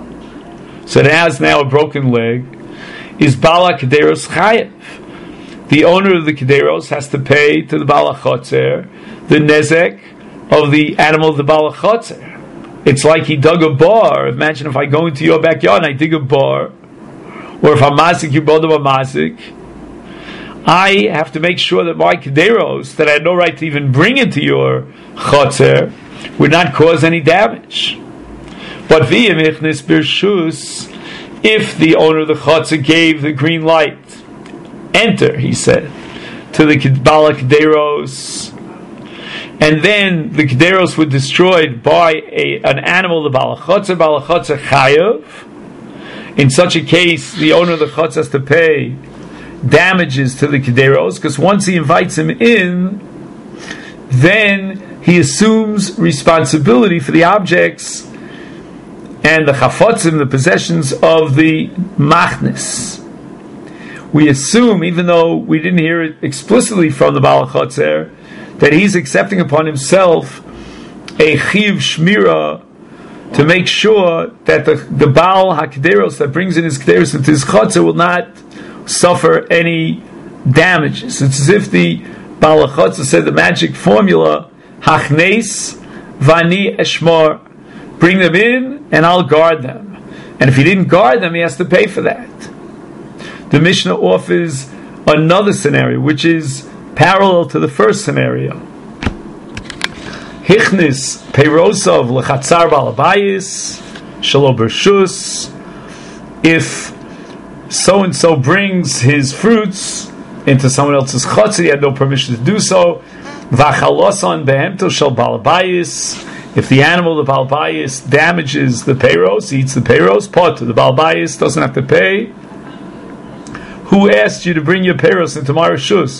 Speaker 1: so it has now a broken leg, is Bala Kederos Chayev. The owner of the Kederos has to pay to the Bala Chotzer the nezek of the animal of the Bala Chotzer. It's like he dug a bar. Imagine if I go into your backyard and I dig a bar, or if I'm mazik, you both of a mazik, I have to make sure that my Kederos, that I had no right to even bring into your Chotzer, would not cause any damage. But v'yemichnis b'rshus, if the owner of the chotzer gave the green light, enter, he said, to the Bala Kederos, and then the Kederos were destroyed by an animal, the Bala Chotzer Chayev. In such a case, the owner of the chotzer has to pay damages to the Kederos, because once he invites him in, then he assumes responsibility for the objects and the chafotzim, the possessions of the machnis. We assume, even though we didn't hear it explicitly from the Baal Chotzer, that he's accepting upon himself a chiv shmira to make sure that the Baal HaKederos that brings in his Kederos into his Chotzer will not suffer any damages. It's as if the Baal Chotzer said the magic formula, Hachnes Vani Eshmor, bring them in and I'll guard them. And if he didn't guard them, he has to pay for that. the Mishnah offers another scenario, which is parallel to the first scenario. Hichnis peirosov lechatzar balabayis shelo bershus. If so and so brings his fruits into someone else's chutz, he had no permission to do so. V'achalosan behemto shel balabayis. If the animal, the balabayis, damages the peiros, eats the peiros, pot, the balabayis doesn't have to pay. Who asked you to bring your peiros into my reshus?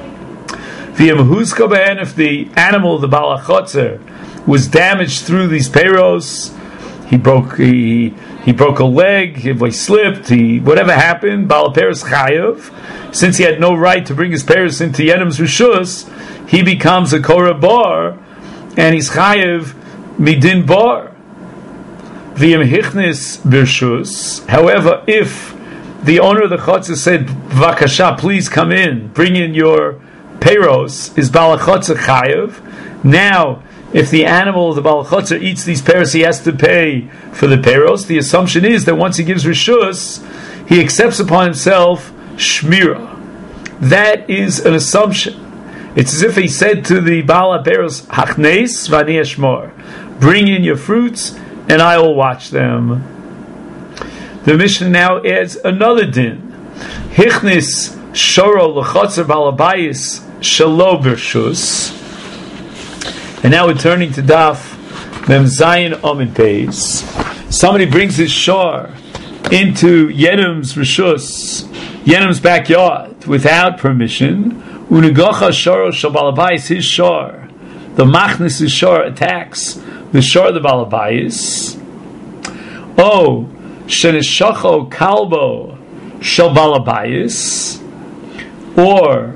Speaker 1: If the animal, the balachotzer, was damaged through these peiros, he broke a leg, he slipped, whatever happened, Baal Peres Chayav, since he had no right to bring his peiros into Yedem's reshus, he becomes a Korah bar, and he's Chayav midin bar. V'yem hichnis birshus. However, if the owner of the chotzer said, "Vakasha, please come in, bring in your peiros," is balachotzer chayav. Now, if the animal of the balachotzer eats these peiros, he has to pay for the peiros. The assumption is that once he gives reshus, he accepts upon himself shmira. That is an assumption. It's as if he said to the Baal HaPeiros, Hachnes v'ani ashmor, bring in your fruits and I will watch them. The Mishnah now adds another din. Hichnis shoro l'chotzer balabayis shelo bershus. And now we're turning to Daf Mem Zayin Amid Beis. Somebody brings his shor into Yedem's reshus, Yedem's backyard, without permission. Unigocha shoro shel balabayis, his shor, the machnis his shor, attacks the shor of the balabayis. Oh, shenishacho kalbo shel balabayis, or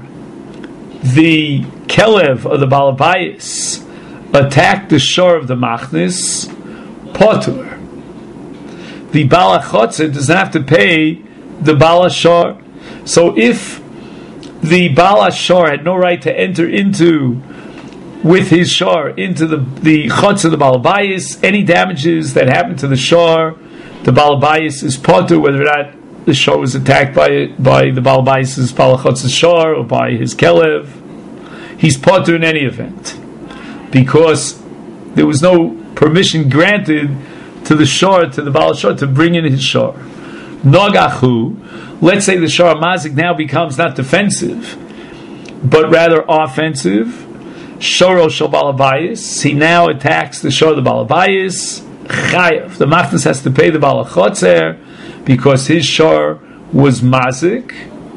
Speaker 1: the kelev of the balabayis attacked the shor of the machnis, potur. The balachotzer does not have to pay the balashor. So if the balashor had no right to enter into with his shor into the chutz of the balabayis, any damages that happen to the shor, the balabayis is potur, whether or not the shor was attacked by the balabayis' balachotz's shor or by his kelev. He's potur in any event, because there was no permission granted to the shor, to the balashor, to bring in his shor. Nogachu, let's say the shor mazik now becomes not defensive, but rather offensive. Shoro shel balabayis, he now attacks the shor of the balabayis. Chayav, the machnas has to pay the balachotzer because his shor was mazik.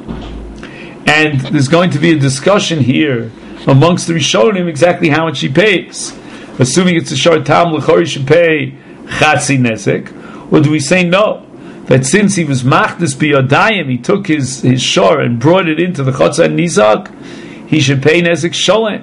Speaker 1: And there's going to be a discussion here amongst the Rishonim exactly how much he pays. Assuming it's a shor tam, l'chori should pay chatzi nezek, or do we say no? That since he was machnas biyodayim, he took his shor and brought it into the chotzer and nizak, he should pay nezek sholem.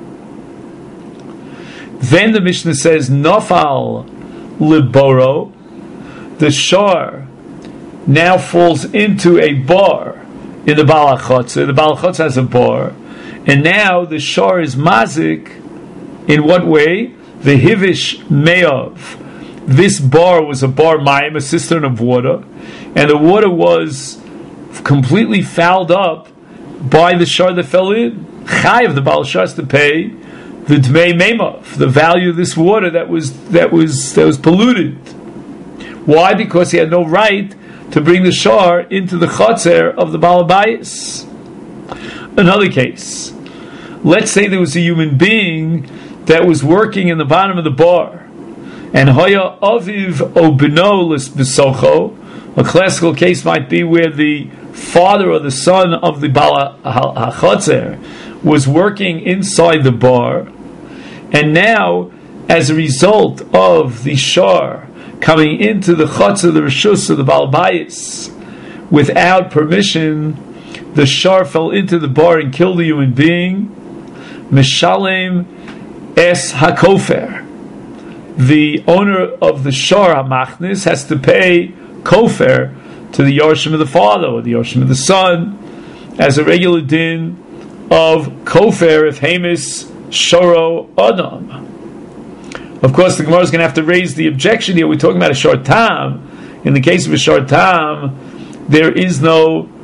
Speaker 1: Then the Mishnah says, Nofal liboro, the shor now falls into a bar in the balachotzer. The balachotzer has a bar, and now the shor is mazik. In what way? The hivish me'ov. This bar was a bar mayim, a cistern of water, and the water was completely fouled up by the shor that fell in. Chayav, the baal shor has to pay the dmei meimov, the value of this water that was polluted. Why? Because he had no right to bring the shor into the chotzer of the balabayis. Another case. Let's say there was a human being that was working in the bottom of the bar, and hoya aviv o beno l'sbesocho. A classical case might be where the father or the son of the bala hachotzer was working inside the bar, and now, as a result of the shor coming into the chotzer, the reshus of the balabayis, without permission, the shor fell into the bar and killed a human being. Mishalem es hakofer, the owner of the shor hamachnis has to pay kofer to the yorshim of the father or the yorshim of the son, as a regular din of kofer if hemis shoro adam. Of course, the Gemara is going to have to raise the objection here. We're talking about a shor tam. In the case of a shor tam, there is no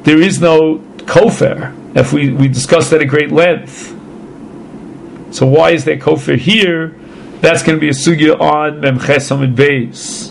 Speaker 1: there is no kofer. If we discussed that at great length. So why is there kofer here? That's going to be a sugya on Memches Amud Beis.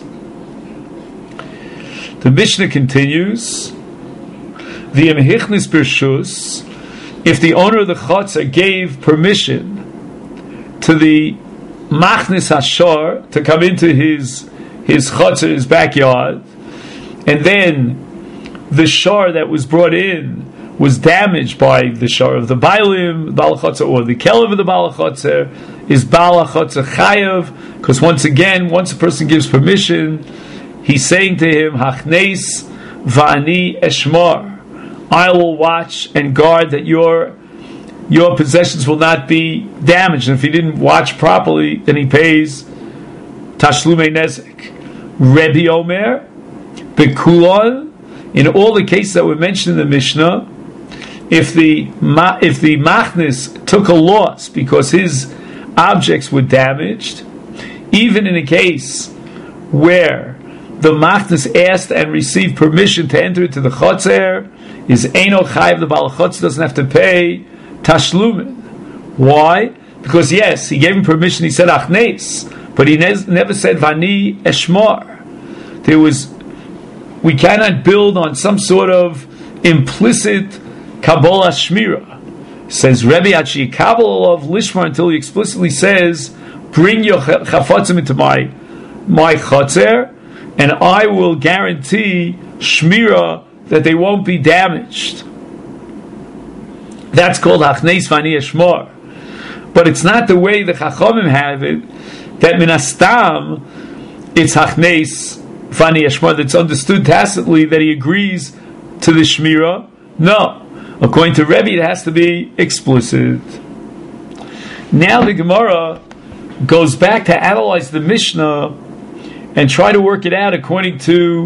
Speaker 1: The Mishnah continues, the Emhichnis Birshus, if the owner of the Chatzar gave permission to the Machnis Hashar to come into his Chatzar, his backyard, and then the shar that was brought in was damaged by the shar of the Bailim, Baal HaChatzar, or the Kelev of the Baal HaChatzar, is Baal HaChatzar Chayav, because once a person gives permission, he's saying to him, Hachnes Va'ani Eshmar, I will watch and guard that your possessions will not be damaged. And if he didn't watch properly, then he pays Tashlume Nezek. Rebbe Omer, Bekulon, in all the cases that were mentioned in the Mishnah, if the Machnis took a loss because his objects were damaged, even in a case where the Machnis asked and received permission to enter into the Chotzer, is Eino Chayiv, the Baal Chotzer doesn't have to pay Tashlumin. Why? Because yes, he gave him permission, he said Achnes, but he never said Vani Eshmar. We cannot build on some sort of implicit Kabbalah Shmira. Says Rebbe Achi Kabbalah of Lishmar until he explicitly says, bring your chafatzim into my chotzer, and I will guarantee Shmira that they won't be damaged. That's called Hachneis Vani Eshmar. But it's not the way the Chachamim have it, that Minastam, it's Hachneis Vani Eshmar, that's understood tacitly that he agrees to the Shmira. No. According to Rebbe, it has to be explicit. Now the Gemara goes back to analyze the Mishnah and try to work it out according to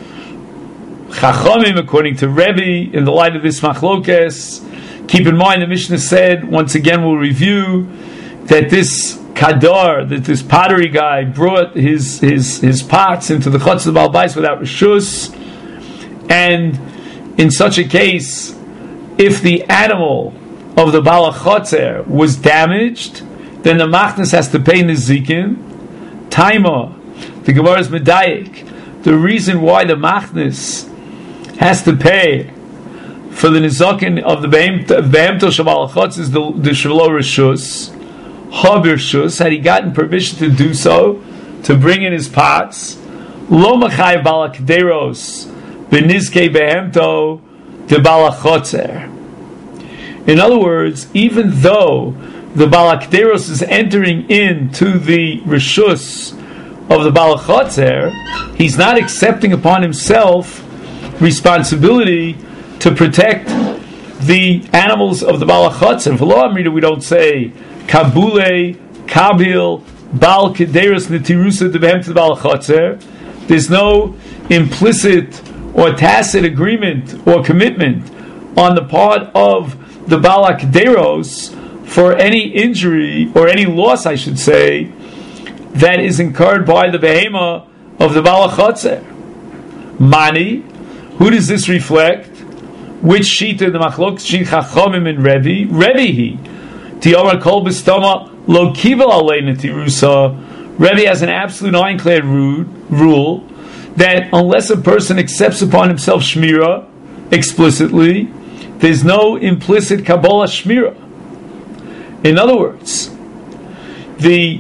Speaker 1: Chachamim, according to Rebbe, in the light of this machlokes. Keep in mind, the Mishnah said, once again we'll review, that this Kadar, that this pottery guy brought his pots into the Chutz of the Baal Bais without Rishus, and in such a case, if the animal of the Baal HaChotzer was damaged, then the Machnas has to pay Nezikin. Taima, the Gemara is Medayik. The reason why the Machnas has to pay for the Nezakin of the Behemto Shabal HaChotzer is the Shvelo Rishus, Habir Shus, had he gotten permission to do so, to bring in his pots, Lo Machayev Baal HaKderos, Benizkei Behemto, the Baal HaChotzer. In other words, even though the Baal HaKderos is entering into the Rishus of the Baal HaChotzer, he's not accepting upon himself responsibility to protect the animals of the Baal HaChotzer. For Lo Amrita, we don't say Kabule, Kabil, Baal Kederos Netirusa Debehem to the Baal HaChotzer. There's no implicit or tacit agreement or commitment on the part of the Baal HaKderos for any injury or any loss, I should say, that is incurred by the behema of the Baal HaChotzer. Mani, who does this reflect? Which sheet in the Machlok Shin Chachamim and Rebbe? Rebbe he. Tiomar Kol B'Stoma Lo Kivel Alei Netirusa. Rebbe has an absolute ironclad rule that unless a person accepts upon himself Shmira explicitly, there's no implicit Kabbalah Shmira. In other words, the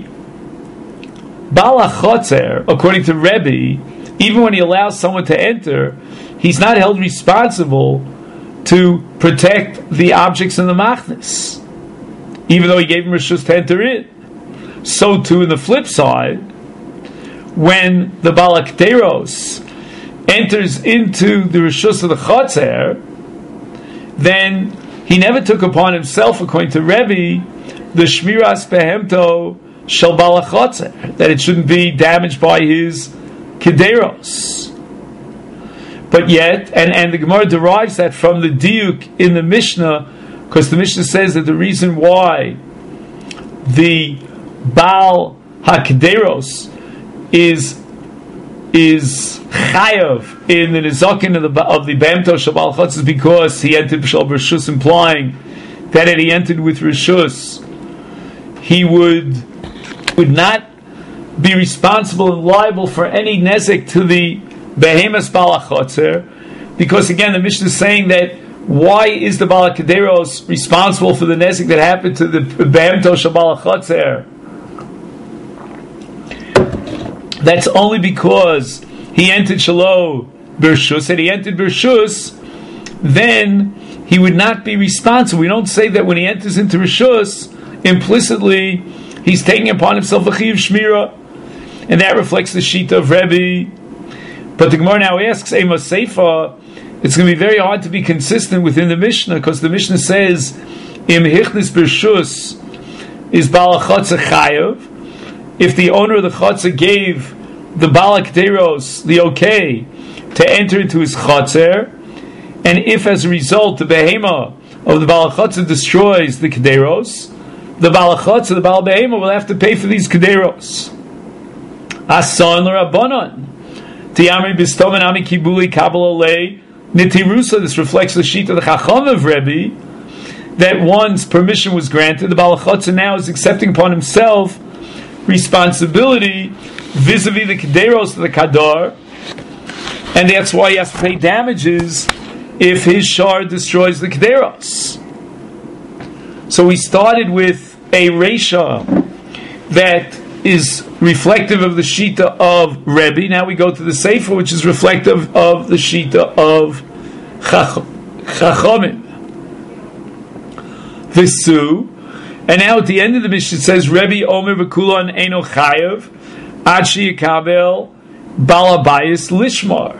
Speaker 1: Baal HaChotzer, according to Rebbe, even when he allows someone to enter, he's not held responsible to protect the objects in the Machnis, even though he gave him Rishus to enter in. So too, in the flip side, when the Baal HaKderos enters into the Rishus of the Chotzer, then he never took upon himself, according to Rebbe, the Shmiras Behemto Shel Baal HaChotzer, that it shouldn't be damaged by his Kederos. But yet, and the Gemara derives that from the diuk in the Mishnah, because the Mishnah says that the reason why the Baal HaKderos is is chayav in the nizakin of the Behemto Shabal Chutz is because he entered B'Shal Rishus, implying that if he entered with Rishus, he would not be responsible and liable for any nezek to the Behemas Bala Chotzer, because again the Mishnah is saying that why is the Bala Kederos responsible for the nezek that happened to the Behemto Shabal Chotzer? That's only because he entered Shalo Bershus, and he entered Bershus, then he would not be responsible. We don't say that when he enters into Rishus, implicitly he's taking upon himself a Chiv Shmira, and that reflects the Shita of Rebbe. But the Gemara now asks, Amos Seifa, it's going to be very hard to be consistent within the Mishnah, because the Mishnah says, Im Hichnis Bershus is Bala Chotzer Chayav. If the owner of the Chotzer gave the Bala Kederos the okay to enter into his Chotzer, and if as a result the Behema of the Bala Chotzer destroys the Kederos, the Bala Chotzer, the Bala Behema, will have to pay for these Kederos. Asan l'Rabbanon. Tiamri Bistovan Ami Kibuli Kabbalah Lei Nitirusa. This reflects the sheet of the Chacham of Rebbe, that once permission was granted, the Bala Chotzer now is accepting upon himself responsibility vis-a-vis the Kederos of the Kadar, and that's why he has to pay damages if his shard destroys the Kederos. So we started with a Reisha that is reflective of the Shita of Rebbe. Now we go to the Sefer, which is reflective of the Shita of Chachamim. Visu. And now at the end of the Mishnah it says, Rebbe Omer B'Kulon Eino Chayav Ad Sheyikabel Balabayis Lishmar.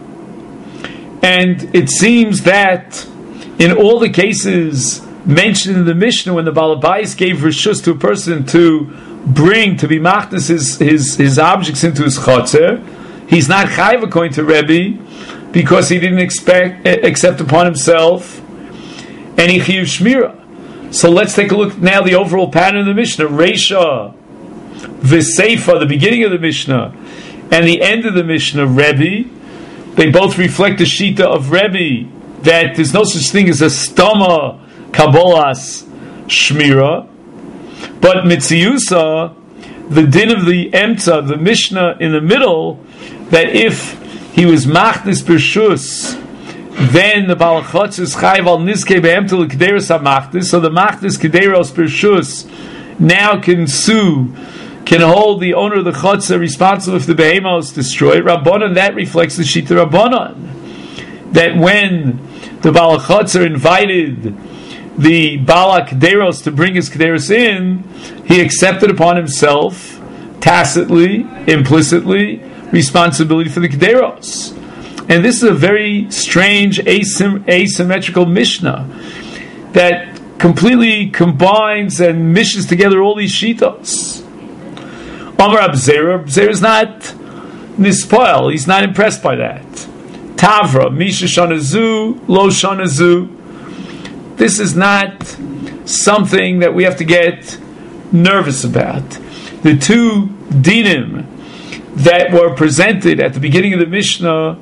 Speaker 1: And it seems that in all the cases mentioned in the Mishnah, when the Balabayis gave Rishus to a person to bring, to be machnas his objects into his Chotzer, he's not Chayav according to Rebbe, because he didn't accept upon himself any Chiyuv Shmira. So let's take a look now the overall pattern of the Mishnah. Reisha, V'Seifa, the beginning of the Mishnah, and the end of the Mishnah, Rebbe, they both reflect the Shita of Rebbe, that there's no such thing as a Stama Kabbalas Shmira. But Mitziusa, the din of the Emtza, the Mishnah in the middle, that if he was Machnis Bershus, then the Baal Chotzer is Chayv al Nizkei Be'emtel Kederos HaMachnis, so the Machnis Kederos Bershus now can sue, can hold the owner of the Chotzer responsible if the Behemah is destroyed. Rabbanan, that reflects the Shita Rabbanan, that when the Baal Chotzer invited the Baal Kederos to bring his Kederos in, he accepted upon himself, tacitly, implicitly, responsibility for the Kederos. And this is a very strange asymmetrical Mishnah that completely combines and mishes together all these shitos. Amar Abzera is not nispoil, he's not impressed by that. Tavra, Misha Shanazu, Lo Shanazu. This is not something that we have to get nervous about. The two dinim that were presented at the beginning of the Mishnah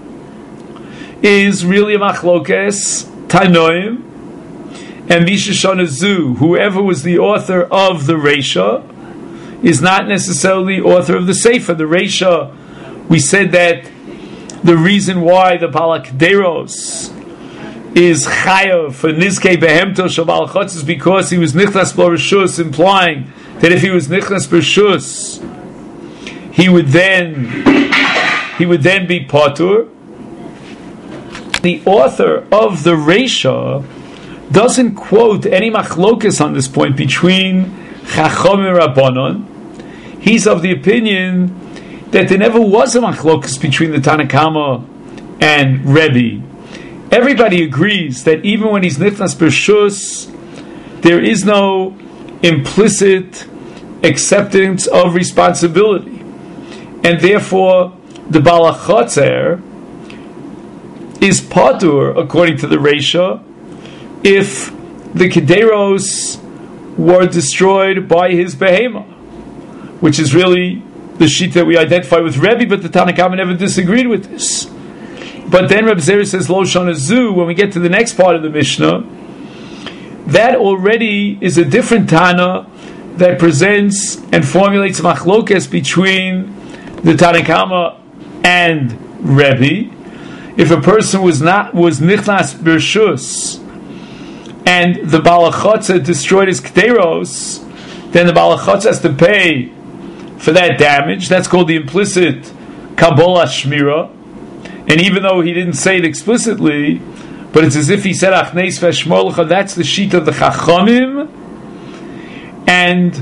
Speaker 1: is really a machlokes Tanoim and Misha Shanazu. Whoever was the author of the Reisha is not necessarily the author of the Sefer. The Reisha, we said that the reason why the Balak Deros is Chayav for Nizkei Behemto Shabal Chotz is because he was Nichnas B'Rishus, implying that if he was Nichnas B'Rishus, he would then be Patur. The author of the Reisha doesn't quote any machlokas on this point between Chacham and Rabbanon. He's of the opinion that there never was a machlokas between the Tanakama and Rebbe. Everybody agrees that even when he's Nichnas B'Rishus, there is no implicit acceptance of responsibility. And therefore, the Baal HaChotzer is Patur, according to the Reisha, if the Kederos were destroyed by his Behema, which is really the sheet that we identify with Rebbe, but the Tanna Kama never disagreed with this. But then Reb Zera says Lo Shana Zu. When we get to the next part of the Mishnah, that already is a different Tana that presents and formulates machlokes between the Tanna Kama and Rebbe. If a person was nichnas b'rshus and the Baal HaChotzer destroyed his k'deros, then the Baal HaChotzer has to pay for that damage. That's called the implicit Kabbalah Shmira. And even though he didn't say it explicitly, but it's as if he said Achneis v'Shmorlecha, that's the sheet of the Chachamim. And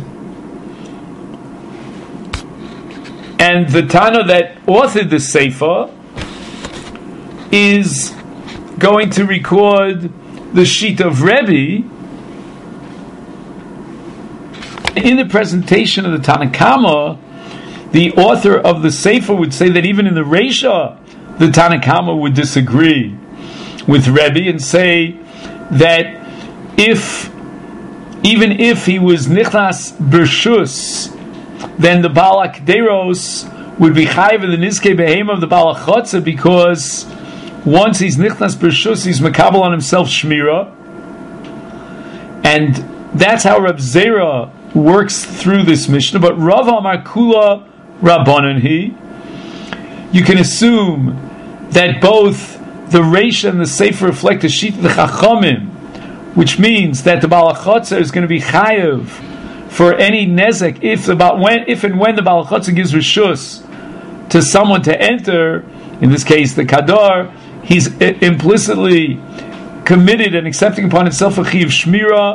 Speaker 1: the Tana that authored the Sefer is going to record the sheet of Rebbe. In the presentation of the Tanna Kama, the author of the Sefer would say that even in the Reisha, the Tanna Kama would disagree with Rebbe and say that even if he was nichnas b'rshus, then the Baal HaKderos would be chayiv in the nizkei behema of the Baal HaChotzer, because once he's nichnas b'rshus, he's mekabel on himself shmira, and that's how Reb Zera works through this Mishnah. But Rav Amar Kula Rabbanan Hi, you can assume that both the Reisha and the Sefer reflect the sheet of the Chachamim, which means that the Baal HaChotzer is going to be chayiv for any nezek if and when the Baal HaChotzer gives reshus to someone to enter, in this case the Kadar, he's implicitly committed and accepting upon himself a chiyuv shmira.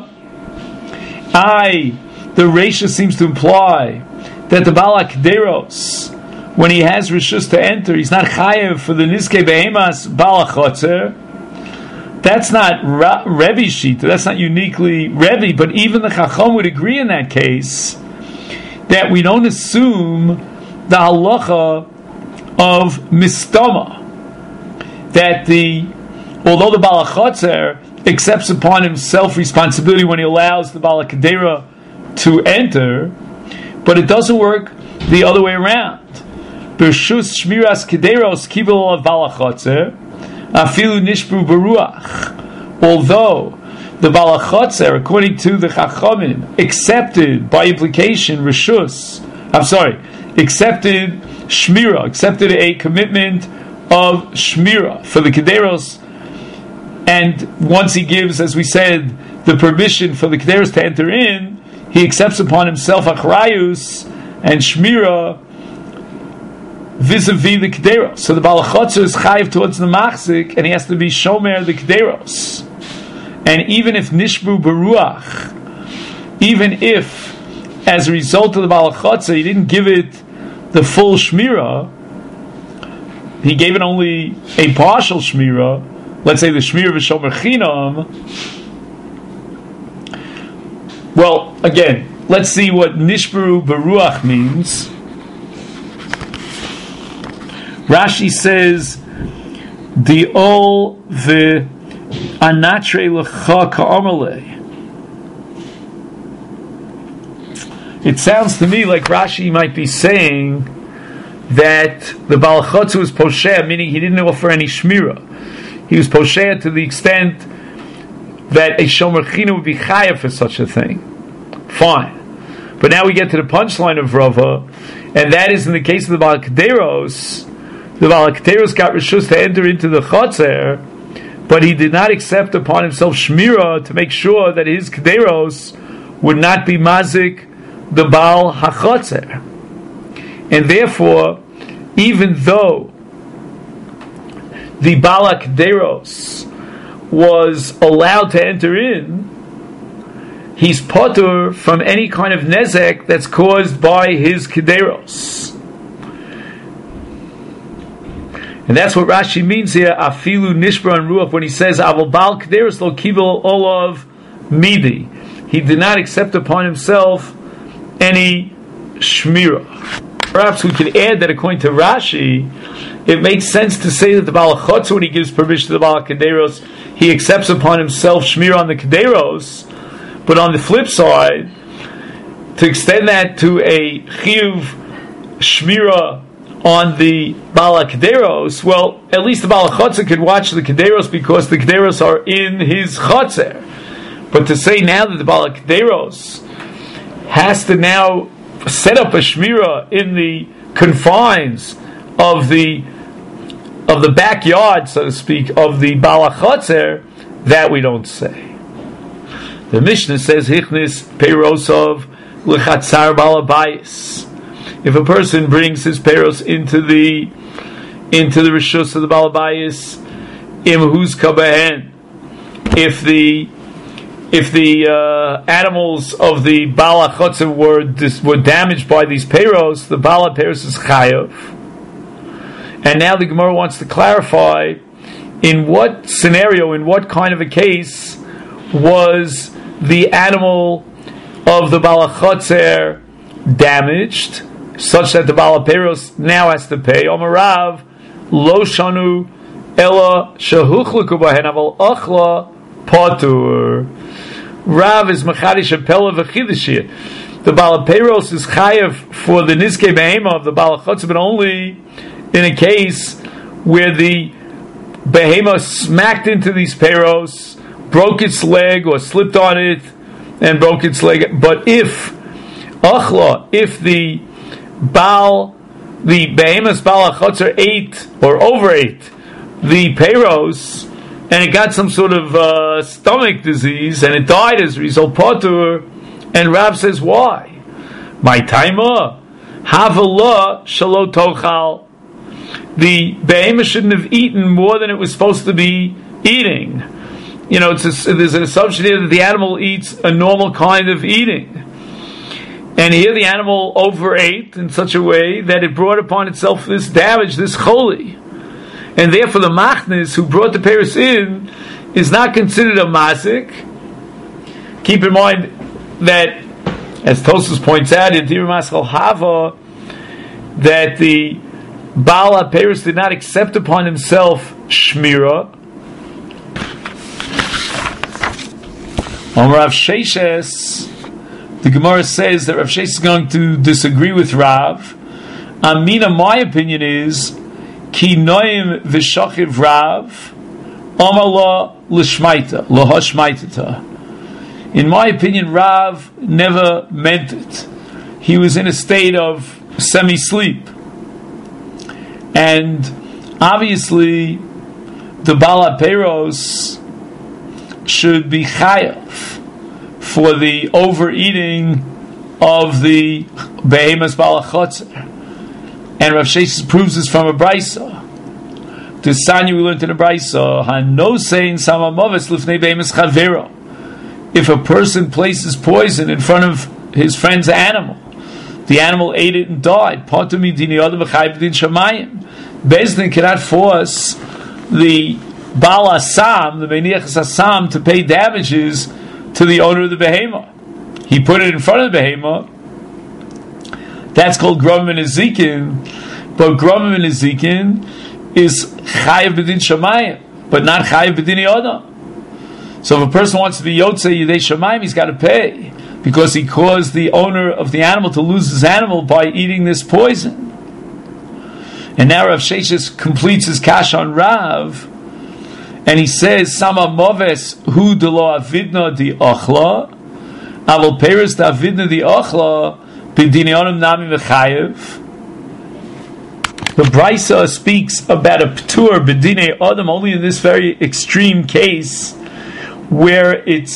Speaker 1: The Reisha seems to imply that the Baal HaKderos, when he has reshus to enter, he's not chayev for the nizkei behemas Baal HaChotzer. That's not Rebbe's sheet. That's not uniquely Rebbe. But even the Chacham would agree in that case that we don't assume the halacha of mistama, that although the Baal HaChotzer accepts upon himself responsibility when he allows the Baal HaKedera to enter, but it doesn't work the other way around. Bershus shmiras kederos kibel of Baal HaChotzer afilu nishbru beruach. Although the Baal HaChotzer, according to the Chachamim, accepted by implication accepted shmira, accepted a commitment of shmira for the kederos, and once he gives, as we said, the permission for the kederos to enter in, he accepts upon himself achrayus and shmira vis-a-vis the kederos. So the Baal HaChotzer is chayiv towards the machzik, and he has to be shomer the kederos. And even if nishbru beruach, even if as a result of the Baal HaChotzer he didn't give it the full shmira, he gave it only a partial shmira, let's say the shmira v'shomer chinam. Well, again, let's see what nishbru beruach means. Rashi says, "The ol the anatre lecha ka'amale." It sounds to me like Rashi might be saying that the Baal HaChotzer was posheh, meaning he didn't offer any shmira. He was posheh to the extent that a shomer china would be chayav for such a thing. Fine. But now we get to the punchline of Rava, and that is in the case of the Baal HaKderos. The Baal HaKderos got reshus to enter into the Chotzer, but he did not accept upon himself shmira to make sure that his Kderos would not be mazik the Baal HaChotzer. And therefore, even though the Baal HaKderos was allowed to enter in, he's potur from any kind of nezek that's caused by his Kderos. And that's what Rashi means here, afilu nishbra and ruach, when he says, Aval Baal Kderos lo kibel olav midi. He did not accept upon himself any shmira. Perhaps we could add that according to Rashi, it makes sense to say that the Baal HaChotzer, when he gives permission to the Baal HaKederos, he accepts upon himself shmira on the Kederos. But on the flip side, to extend that to a chiyuv shmira on the Bala Kederos, well, at least the Bala Chotzer could watch the Kederos because the Kederos are in his Chotzer. But to say now that the Bala Kederos has to now set up a shmira in the confines of the backyard, so to speak, of the Bala Chotzer, that we don't say. The Mishnah says, Hichnis Peirosov L'chatzar Balabayis. If a person brings his Peiros into the Rishus of the Balabayis, Imhuz Kabehen, if the animals of the Bala Chotzer were damaged by these Peiros, the Bala Peiros is Chayav. And now the Gemara wants to clarify in what scenario, in what kind of a case was the animal of the Bala Chotzer damaged, such that the Bala Peiros now has to pay. Omarav lo shanu ela shahuchleku bahen aval achla patur. Rav is machadish apela v'chidishir. The Bala Peiros is chayav for the nizkei behema of the Bala Chotzer, but only in a case where the behema smacked into these Peiros, broke its leg or slipped on it and broke its leg. But if the behemoth's Bala Chotzer ate or overate the Peiros and it got some sort of stomach disease and it died as a result, patur, and Rav says, why? My taima havala shalo tochal. The behemoth shouldn't have eaten more than it was supposed to be eating. You know, there's an assumption here that the animal eats a normal kind of eating. And here the animal overate in such a way that it brought upon itself this damage, this choli. And therefore the machnis who brought the Peiros in is not considered a mazik. Keep in mind that, as Tosfos points out in Dir Maschal Hava, that the Bala Peiros did not accept upon himself shmira. On Rav Sheshes, the Gemara says that Rav Sheshes is going to disagree with Rav. Amina, my opinion is ki noim v'shachiv Rav amala l'shmaita l'hashmaitata. In my opinion, Rav never meant it. He was in a state of semi-sleep, and obviously the Bala Peiros should be chayav for the overeating of the behemoth's Bala Chotzer. And Rav Sheshes proves this from a brisa. The Sanya we learned in a brisa, hanosein samamoves lifnei behemoth's chavera. If a person places poison in front of his friend's animal, the animal ate it and died. Patur midini adam v'chai b'din shamayim. Beis Din cannot force the Baal Asam, the Meniachas Asam, to pay damages to the owner of the behemoth. He put it in front of the behemoth. That's called Gromim and Ezekin. But Gromim and Ezekin is Chayav B'din Shamayim, but not Chayav B'din Yodam. So if a person wants to be Yotzei Yidei Shamayim, he's got to pay, because he caused the owner of the animal to lose his animal by eating this poison. And now Rav Sheshes completes his kash on Rav, and he says, Sama moves hu de lo avidna di ochla, aval peres da avidna di ochla, b'dinyonim nami v'chayev. The Brisa speaks about a p'tur b'dinei adam only in this very extreme case, where it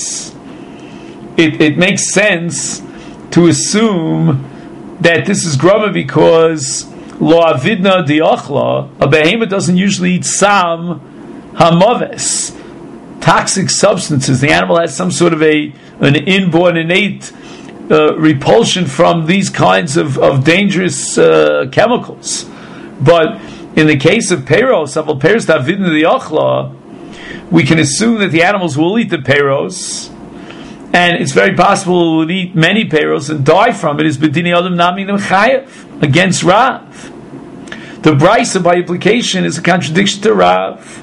Speaker 1: makes sense to assume that this is grama because lo avidna di ochla, a behemoth doesn't usually eat sam hamaves, toxic substances. The animal has some sort of an inborn, innate repulsion from these kinds of dangerous chemicals. But in the case of Peiros, aval peros davidna di ochla, we can assume that the animals will eat the Peiros, and it's very possible it will eat many Peiros and die from it. Is b'dinei adam nami chayev against Rav. The Brisa, by implication, is a contradiction to Rav.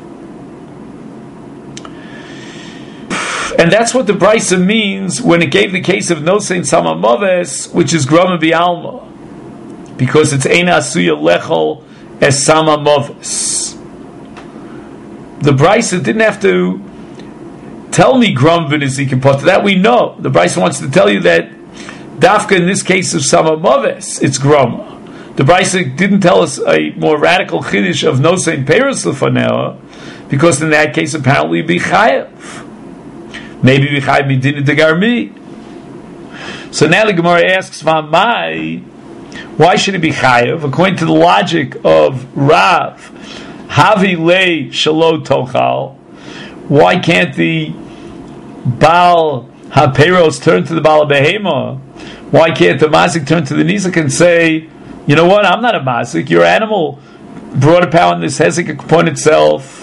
Speaker 1: And that's what the Brisa means when it gave the case of Nosein Samamoves, which is Grama Bialma. because it's Ein Asuya Lechol as Sama Movis. The Brisa didn't have to tell me Grum V'Nizikin Potter. That we know. The Brisa wants to tell you that Dafka in this case of Sama Movis, it's Groma. The Brisa didn't tell us a more radical Chiddush of no Saint Peres Lefanea, because in that case apparently be Chayev. Maybe be Chayev Midin Degarmi. So now the Gemara asks, why should it be Chayev? According to the logic of Rav, Havi Le Shalo Tochal, why can't the Baal HaPeros turn to the Baal HaBehema? Why can't the Mazik turn to the Nizak and say, you know what, I'm not a Mazik, your animal brought upon this Hezek upon itself.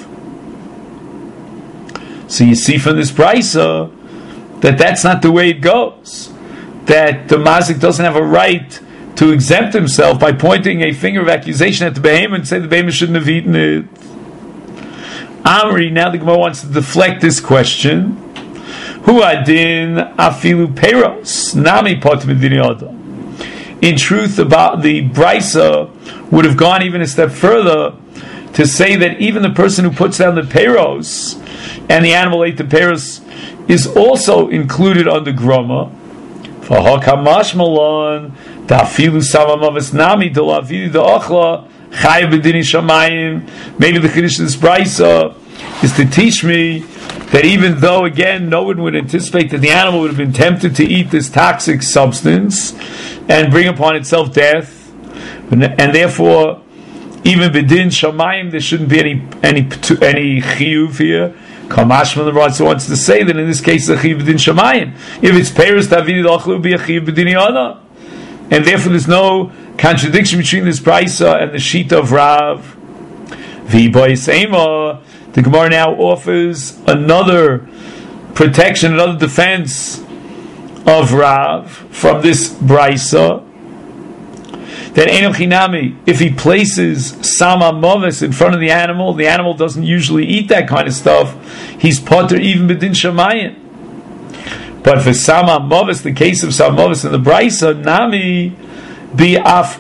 Speaker 1: So you see from this Brisa that that's not the way it goes. That the Mazik doesn't have a right to exempt himself by pointing a finger of accusation at the Behemah and say the Behemah shouldn't have eaten it. Amri, now the Gemara wants to deflect this question. Hu adin afilu peros nami pot medini adam. In truth, about the Brisa would have gone even a step further to say that even the person who puts down the peros and the animal ate the peros is also included under groma. For hakamash malon tafilu samamavis nami delavidi deachla chayav b'dini shamayim. Maybe the chiddush of this Brisa is to teach me that even though, again, no one would anticipate that the animal would have been tempted to eat this toxic substance and bring upon itself death, and therefore, even b'din shamayim, there shouldn't be any chiyuv here. Kamashman the Ratzah wants to say that in this case, the chiyuv b'din shamayim. If it's peres davidi d'achlu, it would be a chiyuv b'din yana, and therefore there's no contradiction between this Brisa and the sheet of Rav. V'bois ema. The Gemara now offers another protection, another defense of Rav from this Brisa. That Eino Chinami, if he places Sama Movis in front of the animal doesn't usually eat that kind of stuff. He's potter even B'din Shamayim. But for Sama Movis, the case of Sama Movis in the Brisa, Nami Bi'af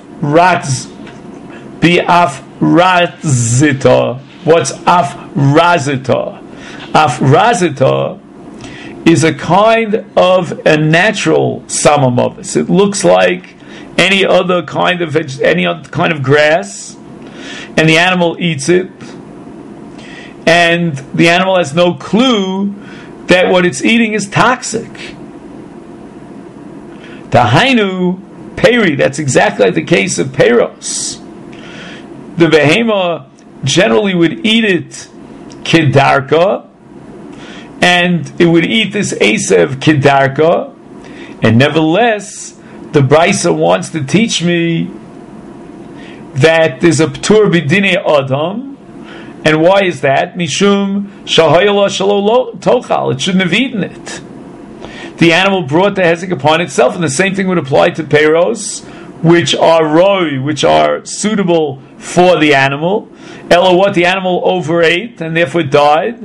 Speaker 1: Ratzita. What's afrazita? Afrazita is a kind of a natural samamovis. It looks like any other kind of grass, and the animal eats it, and the animal has no clue that what it's eating is toxic. Tahainu peri. That's exactly like the case of peros. The behema generally would eat it kedarka, and it would eat this asev kedarka, and nevertheless, the Brisa wants to teach me that there's a ptur b'dinei adam, and why is that? Mishum shahayala shalo tochal. It shouldn't have eaten it. The animal brought the hezek upon itself, and the same thing would apply to peros, which are roi, which are suitable for the animal. Ella, what the animal overate and therefore died,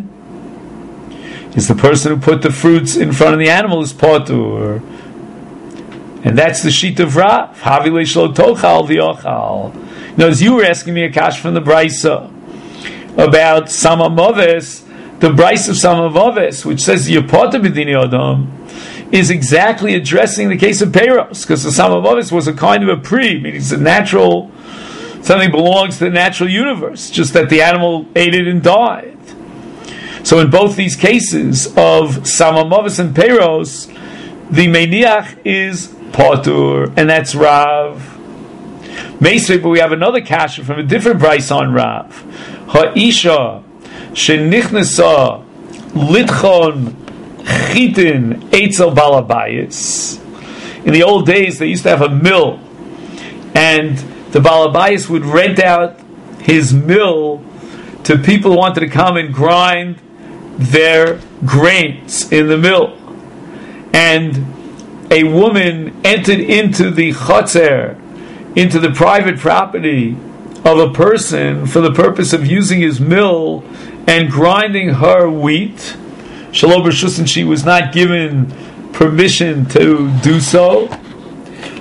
Speaker 1: is the person who put the fruits in front of the animal is potur. And that's the sheet of Rav. Havi leishlo tochal v'yochal. Now, as you were asking me a kash from the Brisa about Sama Moves, the Brisa of Sama Moves, which says Yepoter b'dini adam, is exactly addressing the case of Peros, because the Sama Moves was a kind of a meaning it's a natural, something belongs to the natural universe, just that the animal ate it and died. So in both these cases of Sama Moves and Peros, the Meiniach is Potur, and that's Rav. Meisvei, but we have another kasha from a different Brisa on Rav. Ha'isha shenichnesa litchon chitin eitzel balabayis. In the old days, they used to have a mill, and the balabayis would rent out his mill to people who wanted to come and grind their grains in the mill. And a woman entered into the chotzer, into the private property of a person for the purpose of using his mill and grinding her wheat. Shalom B'Shus, and she was not given permission to do so.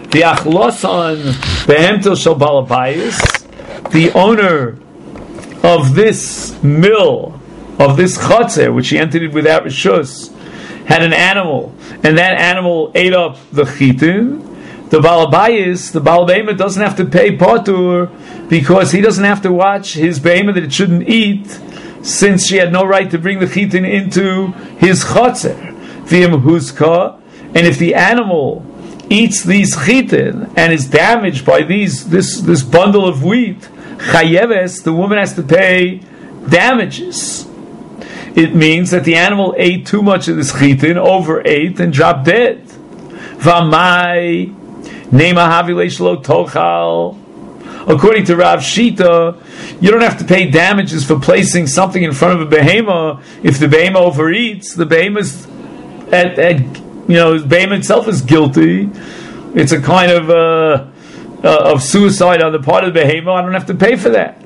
Speaker 1: the achlosan behemtel shel balabayis, the owner of this mill, of this chotzer, which he entered without reshus, had an animal, and that animal ate up the chitin. The balabayis, the balabema, doesn't have to pay patur because he doesn't have to watch his behema that it shouldn't eat, since she had no right to bring the chitin into his chotzer. V'im huzka, and if the animal eats these chitin and is damaged by this bundle of wheat, chayeves, the woman has to pay damages. It means that the animal ate too much of this chitin, overate, and dropped dead. V'amai nema havileish lo tochal. According to Rav Shita, you don't have to pay damages for placing something in front of a behema. If the behema overeats, the behema's the behema itself is guilty. It's a kind of suicide on the part of the behema. I don't have to pay for that.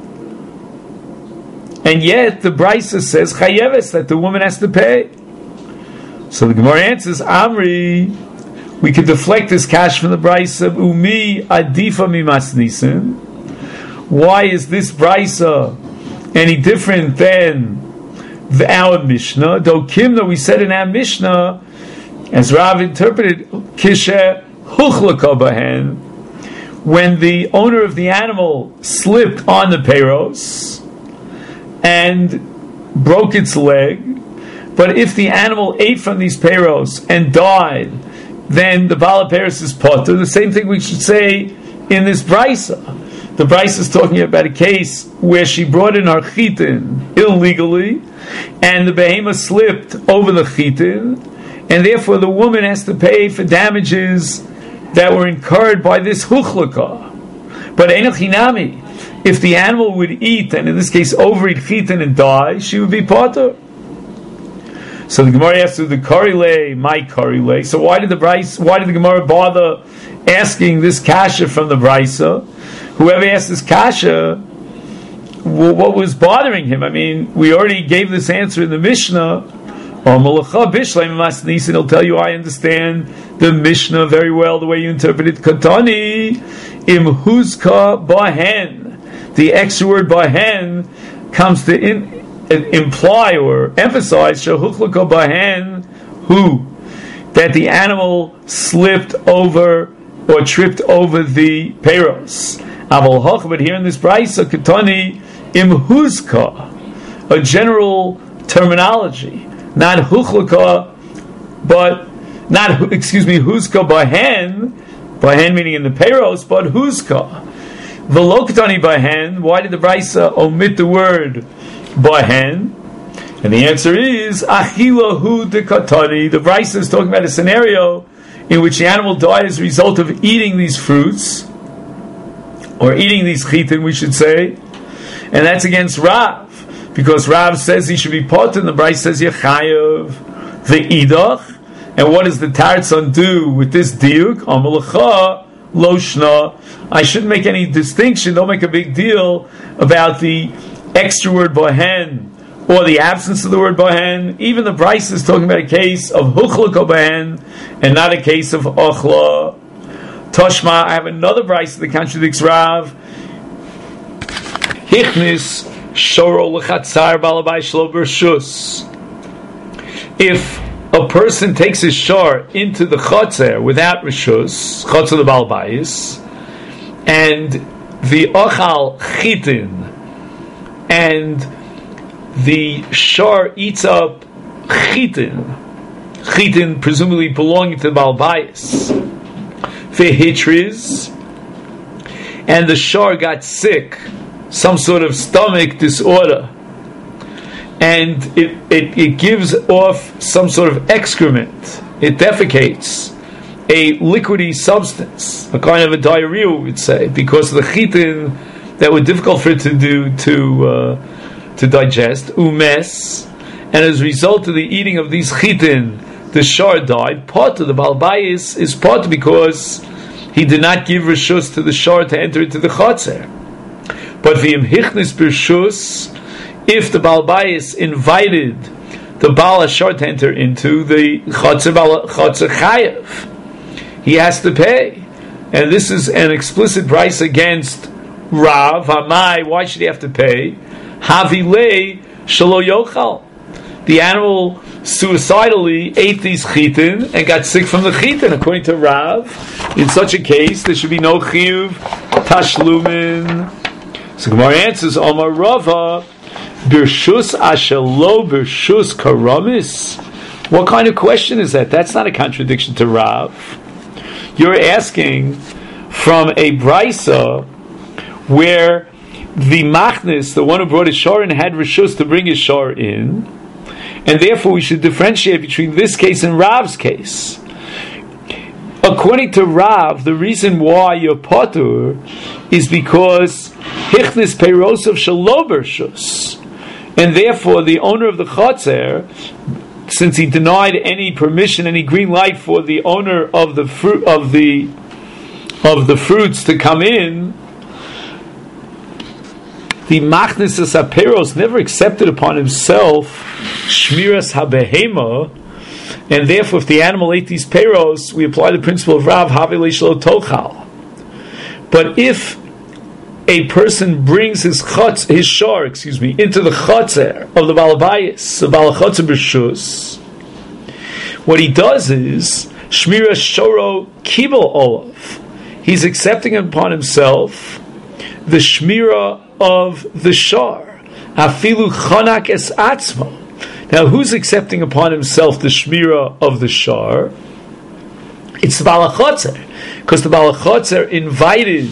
Speaker 1: And yet the Brisa says chayeves, that the woman has to pay. So the Gemara answers, Amri, we could deflect this cash from the Brisa, Umi adifa mimas nisin. Why is this Brisa any different than our Mishnah? Do Kimna, we said in our Mishnah, as Rav interpreted, Kishe huchlaka bahen, when the owner of the animal slipped on the peiros and broke its leg, but if the animal ate from these peiros and died, then the Bala Peiros is potter. The same thing we should say in this Brisa. The Brisa is talking about a case where she brought in her chitin illegally, and the behema slipped over the chitin, and therefore the woman has to pay for damages that were incurred by this huchlaka. But Enoch Hinami, if the animal would eat, and in this case overeat chitin and die, she would be potter. So the Gemara asks the Karile, my Karile. So why did the Gemara bother asking this kasha from the Brisa? Whoever asked this kasha, what was bothering him? I mean, we already gave this answer in the Mishnah. He'll tell you, I understand the Mishnah very well, the way you interpret it. Katani im huzka bahen. The extra word bahen comes to imply or emphasize shahuchlaka bahen, that the animal slipped over or tripped over the peiros. But here in this brisa, katani im huzka, a general terminology, not huchlaka, but huzka bahen meaning in the peiros, but huzka. V'lo katani bahen. Why did the brisa omit the word bahen? And the answer is achila hu de katani. The brisa is talking about a scenario in which the animal died as a result of eating these fruits, or eating these chitin, we should say, and that's against Rav, because Rav says he should be pot, and the Brisa says yechayev ve'idach. And what does the Tartzon do with this diuk? Amalacha loshna. I shouldn't make any distinction. Don't make a big deal about the extra word bahen or the absence of the word bahen. Even the Brisa is talking about a case of huchlaka bahen and not a case of ochla. Toshma, I have another Brisa that contradicts Rav. Hichnis shoro lechatzar balabai shlo bershus. If a person takes his shor into the chotzer without reshus, chotzer the balbayis, and the ochal chitin, and the shor eats up chitin presumably belonging to the balbayis, vehitriz, and the shor got sick, some sort of stomach disorder, and it gives off some sort of excrement. It defecates a liquidy substance, a kind of a diarrhea, we would say, because of the chitin that were difficult for it to do to digest, umes, and as a result of the eating of these chitin, the shor died. Part of the balbayis is part because he did not give reshus to the shor to enter into the chotzer. But v'im hichnis b'reshus, if the balbayis invited the Baal HaShor to enter into the Chotzer Chayev, he has to pay. and this is an explicit price against Rav. Amai, why should he have to pay? Havilei shelo yochal. The animal suicidally ate these chitin and got sick from the chitin. According to Rav, in such a case, there should be no chiyuv tashlumin. So Gemara answers, Omar Rava, birshus ashelo birshus karamis. What kind of question is that? That's not a contradiction to Rav. You're asking from a brisa where the machnis, the one who brought his shor in, had rishus to bring his shor in, and therefore we should differentiate between this case and Rav's case. According to Rav, the reason why you're potur is because hichnis peirosov shelo bershus, and therefore the owner of the chotzer, since he denied any permission, any green light for the owner of the fruit of the fruits to come in, the machnis aperos never accepted upon himself shmiras habehema, and therefore if the animal ate these peros, we apply the principle of Rav havilei shelo tochal. But if a person brings his shor, into the chotzer of the balabayis, the balachotzer b'shus, what he does is shmiras shoro kibel olav. He's accepting upon himself the shmira of the shor. Afilu chonak es atzmo. Now, who's accepting upon himself the shmira of the shor? It's the balachotzer, because the balachotzer invited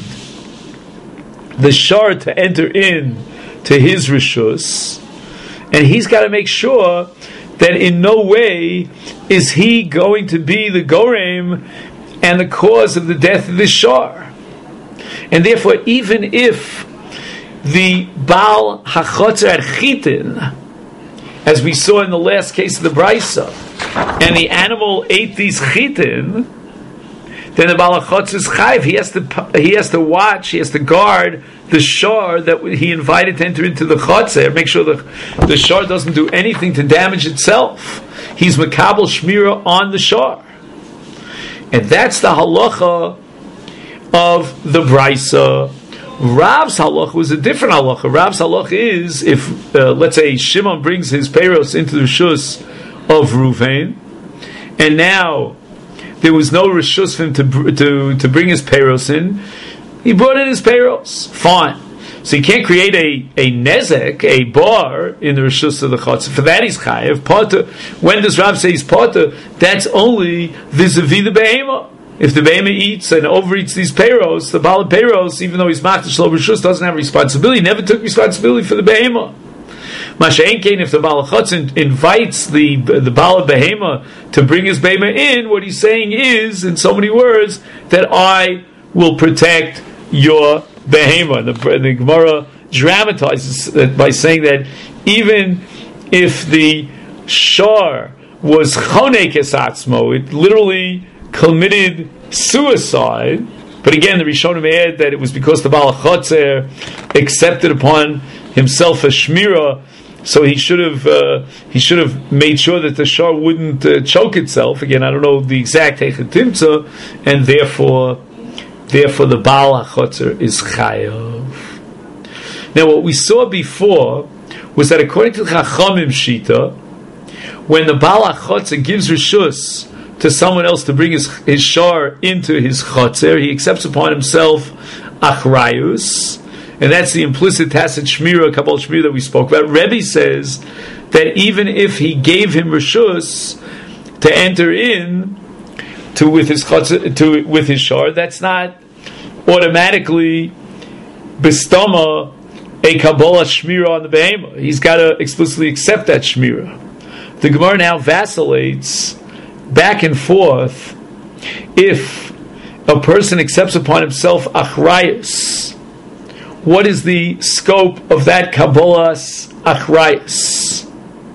Speaker 1: the shor to enter in to his rishus, and he's got to make sure that in no way is he going to be the gorem and the cause of the death of the shor. And therefore, even if the Baal HaChotzer had chitin, as we saw in the last case of the Brisa, and the animal ate these chitin, then the Baal HaChotzer is chayiv. He has to watch, he has to guard the shor that he invited to enter into the chotzer, make sure the shor doesn't do anything to damage itself. He's makabel shmira on the shor. And that's the halacha of the Brisa. Rav's halacha was a different halacha. Rav's halacha is, if let's say Shimon brings his peros into the rishus of Ruvain, and now there was no rishus for him to bring his peros in, he brought in his peros. Fine. So he can't create a nezek, a bar in the rishus of the chotzer. For that he's chayev. Potter. When does Rav say he's potter? That's only vis-a-vis the behema. If the behema eats and overeats these peros, the Baal peros, even though he's machtash lo rishus, doesn't have responsibility. He never took responsibility for the behema. Masha'enkein, if the Baal Chotzer invites the Baal Behema to bring his Behema in, what he's saying is, in so many words, that I will protect your Behema. And the Gemara dramatizes that by saying that even if the shor was chonek es atzmo, it literally committed suicide. But again, the Rishonim add that it was because the Baal Chotzer accepted upon himself a shmira, so he should have made sure that the shor wouldn't choke itself. Again, I don't know the exact hechatimtza, and therefore the Baal HaChotzer is chayav. Now, what we saw before was that according to the Chachamim Shita, when the Baal HaChotzer gives rishus to someone else to bring his shor into his chotzer, he accepts upon himself achrayus, and that's the implicit tacit shmira, kabbalah shmira that we spoke about. Rebbe says that even if he gave him rishus to enter in with his chotzer, with his shor, that's not automatically bistama a kabbalah shmira on the behema. He's got to explicitly accept that shmira. The Gemara now vacillates back and forth. If a person accepts upon himself achrayus, what is the scope of that kabbalah's achrayus?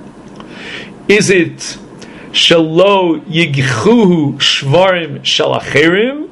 Speaker 1: Is it shelo yigichuhu shvarim shalachirim,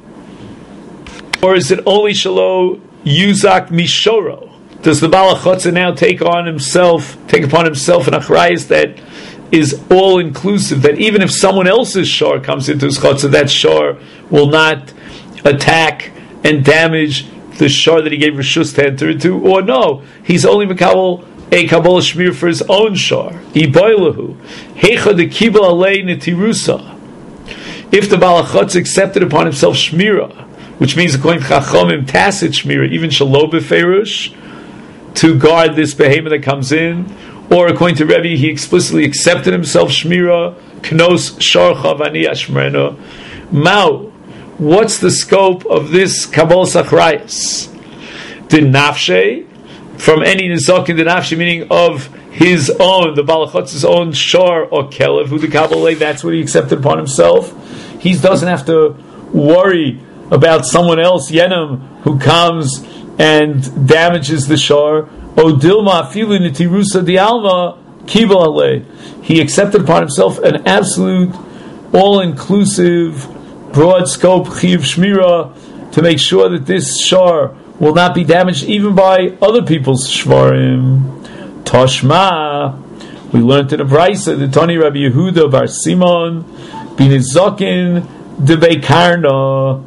Speaker 1: or is it only shelo yuzak mishoro? Does the Baal HaChotzer now take upon himself an achrayus that is all inclusive, that even if someone else's shor comes into his chotzer, that shor will not attack and damage the shor that he gave Rishus to enter into, or no, he's only Makabal a Kabbalah Shmir for his own shor. Iboilahu. Hecha de Kibal Alei Netirusa. If the Balachotz accepted upon himself Shmira, which means according to Chachamim, tacit Shmira, even Shalom Beferush, to guard this behemoth that comes in, or according to Rebbe, he explicitly accepted himself Shmira, Knos Sharcha Vani Ashmrena. Mao, what's the scope of this Kabbalah Sachrayas? The Nafshe, from any Nizakin, the Nafshe, meaning of his own, the Balachotz's own Shor or Kelev, who the Kabbalah, that's what he accepted upon himself. He doesn't have to worry about someone else, Yenim, who comes and damages the Shor. O Dilma Afilu Nitirusa Dialma Kibal Ale. He accepted upon himself an absolute, all-inclusive, broad scope Chiv Shmira to make sure that this Shor will not be damaged even by other people's Shvarim. Toshma, we learned in a Brisa, the Tani Rabbi Yehuda Bar Simon, Binizokin de Beikarna.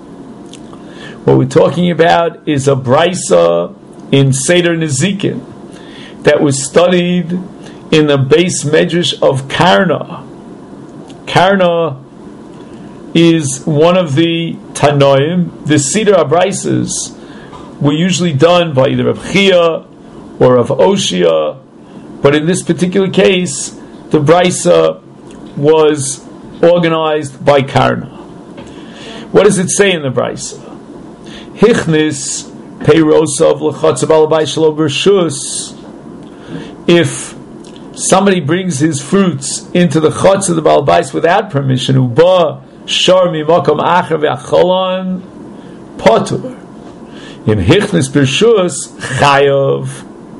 Speaker 1: What we're talking about is a Brisa in Seder Nezikin that was studied in the base medrash of Karna. Karna is one of the Tanoim. The Seder Abraisas were usually done by either Rav Chia or Rav Oshia, but in this particular case, the Brisa was organized by Karna. What does it say in the Brisa? Hichnis peirosav l'chatzav alabay shelo b'rshus. If somebody brings his fruits into the chutz of the balabais without permission, uba shar mimakom acher ve'acholon potur. Im hichnis b'rshus chayav.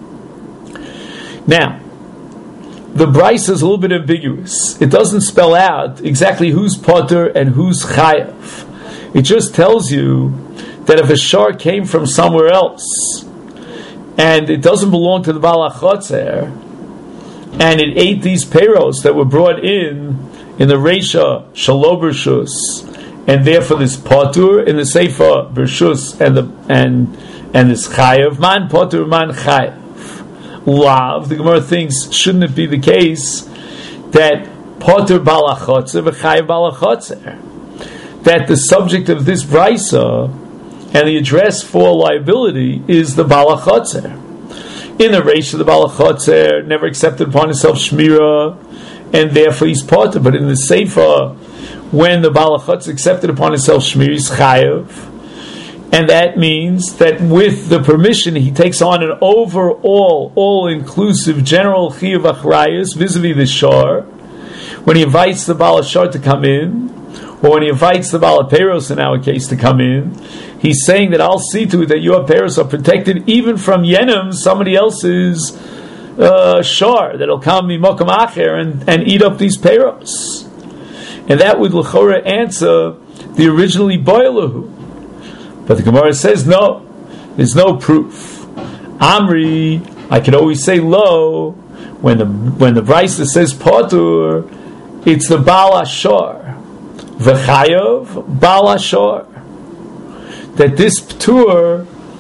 Speaker 1: Now, the Brisa is a little bit ambiguous. It doesn't spell out exactly who's potur and who's chayav. It just tells you that if a shor came from somewhere else and it doesn't belong to the Balachotzer and it ate these peiros that were brought in the Reisha Shalo Bershus, and therefore this potur in the Seifa Bershus and this chayav, man potur, man chayav. Lav, the Gemara thinks, shouldn't it be the case that potur Balachotzer v'chayav Balachotzer, that the subject of this Brisa and the address for liability is the Balachotzer. In the Reisha, the Balachotzer never accepted upon himself Shmira, and therefore he's potter. But in the Seifa, when the Balachotzer accepted upon himself Shmira, he's chayav, and that means that with the permission, he takes on an overall, all-inclusive, general chiyuv achrayus vis-a-vis the shor. When he invites the Baal Shor to come in, or when he invites the Baal Peiros in our case to come in, he's saying that I'll see to it that your Peiros are protected even from Yenim, somebody else's shor, that'll come mimokum acher and eat up these Peiros. And that would l'chora answer the originally boilahu. But the Gemara says no, there's no proof. Amri, I can always say lo, when the Brisa says potur, it's the Baal Ashor. V'chayav Baal Ashor. That this ptur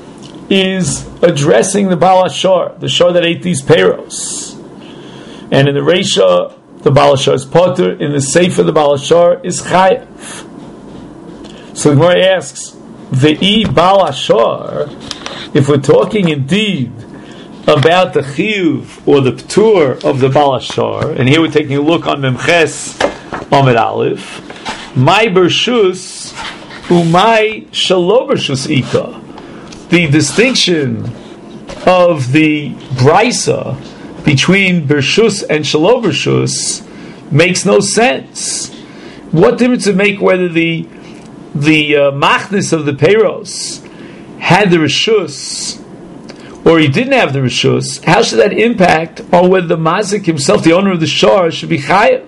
Speaker 1: is addressing the Baal Ashor, the shor that ate these peiros. And in the Reisha, the Baal Ashor is potur. In the Seifa, the Baal Ashor is chayav. So the Gemara asks, Ve'i Baal Ashor, if we're talking indeed about the chiyuv or the ptur of the Baal Ashor, and here we're taking a look on Memches Amid Aleph, my bershus umay shalo bershus ika. The distinction of the Brisa between bershus and shalo bershus makes no sense. What difference does it make whether the machnis of the peiros had the reshus or he didn't have the reshus? How should that impact on whether the mazik himself, the owner of the shor, should be chayav?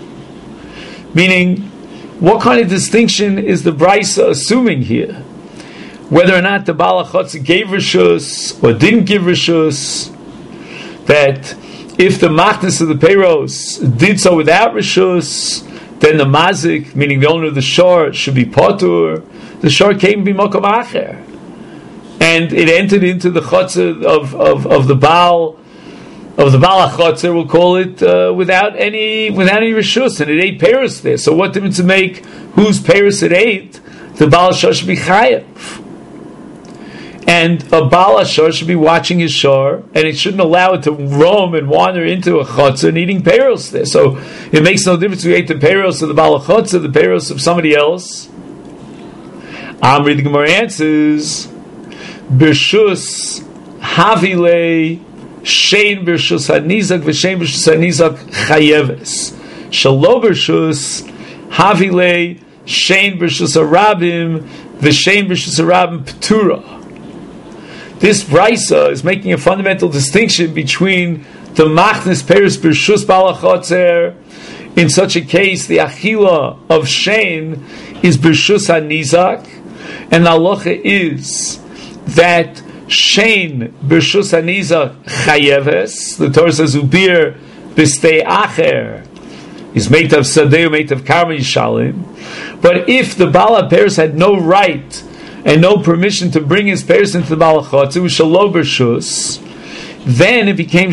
Speaker 1: Meaning, what kind of distinction is the Brisa assuming here? Whether or not the Balachotzer gave reshus or didn't give reshus, that if the machnis of the peiros did so without reshus, then the mazik, meaning the owner of the shor, should be potur. the shor came b'makom acher, and it entered into the chotzer of the Baal. Of the Baal HaChotzer, we'll call it, without any reshus, and it ate Paris there. So what difference to make whose Paris it ate? The Baal HaShor should be chayav. And a Baal HaShor should be watching his shor, and it shouldn't allow it to roam and wander into a Chotzer and eating Paris there. So it makes no difference if we ate the Paris of the Baal HaChotzer, the Paris of somebody else. Amri the Gemara answers, B'shus Havilei Shein b'rshus hanizak v'shein b'rshus hanizak chayeves. Shalo b'rshus havilei shein b'rshus harabim v'shein b'rshus harabim p'tura. This brisa is making a fundamental distinction between the machnes peris b'rshus Baal HaChotzer. In such a case, the achila of shein is b'rshus hanizak, and the halacha is that Shein b'rshus hanizak chayeves. The Torah says ubir b'stei acher is made of sadeh, made of karma yishalim. But if the Baal HaPeres had no right and no permission to bring his peres into the Baal HaChotzer, it was shalo b'rshus, then it becomes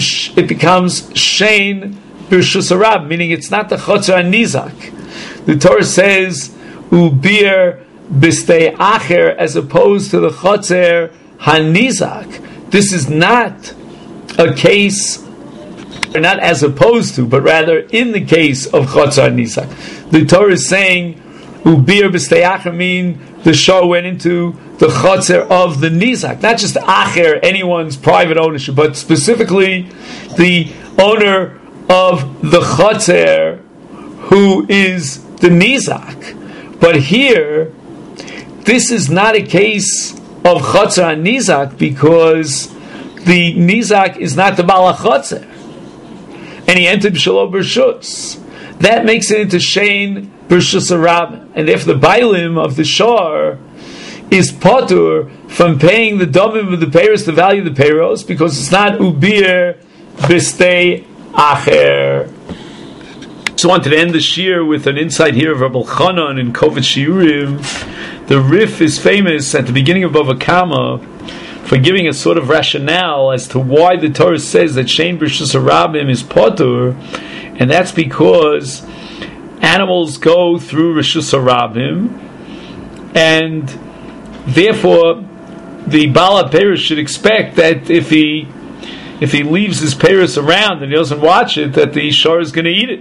Speaker 1: shein b'rshus harab, meaning it's not the chotzer hanizak. The Torah says ubir b'stei acher as opposed to the chotzer hanizak. This is not a case, or not as opposed to, but rather in the case of chotzer hanizak. The Torah is saying ubir b'stei acher mean the shor went into the chotzer of the nizak, not just acher, anyone's private ownership, but specifically the owner of the chotzer who is the nizak. But here, this is not a case of chotzer nizak because the nizak is not the Baal HaChotzer, and he entered b'shalo b'rshus. That makes it into shein b'rshus harabim, and if the bailim of the shor is potur from paying the domim of the peiros, the value of the peiros, because it's not ubir b'stei acher. So I wanted to end the shir with an insight here of Rabbi Chanan in Kovetz Shiurim. The Rif is famous at the beginning of Bava Kama for giving a sort of rationale as to why the Torah says that Shein b'rshus harabim is potur, and that's because animals go through reshus harabim, and therefore the Baal HaPeres should expect that if he leaves his peres around and he doesn't watch it, that the shor is going to eat it.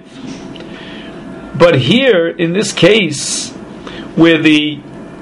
Speaker 1: But here, in this case, where the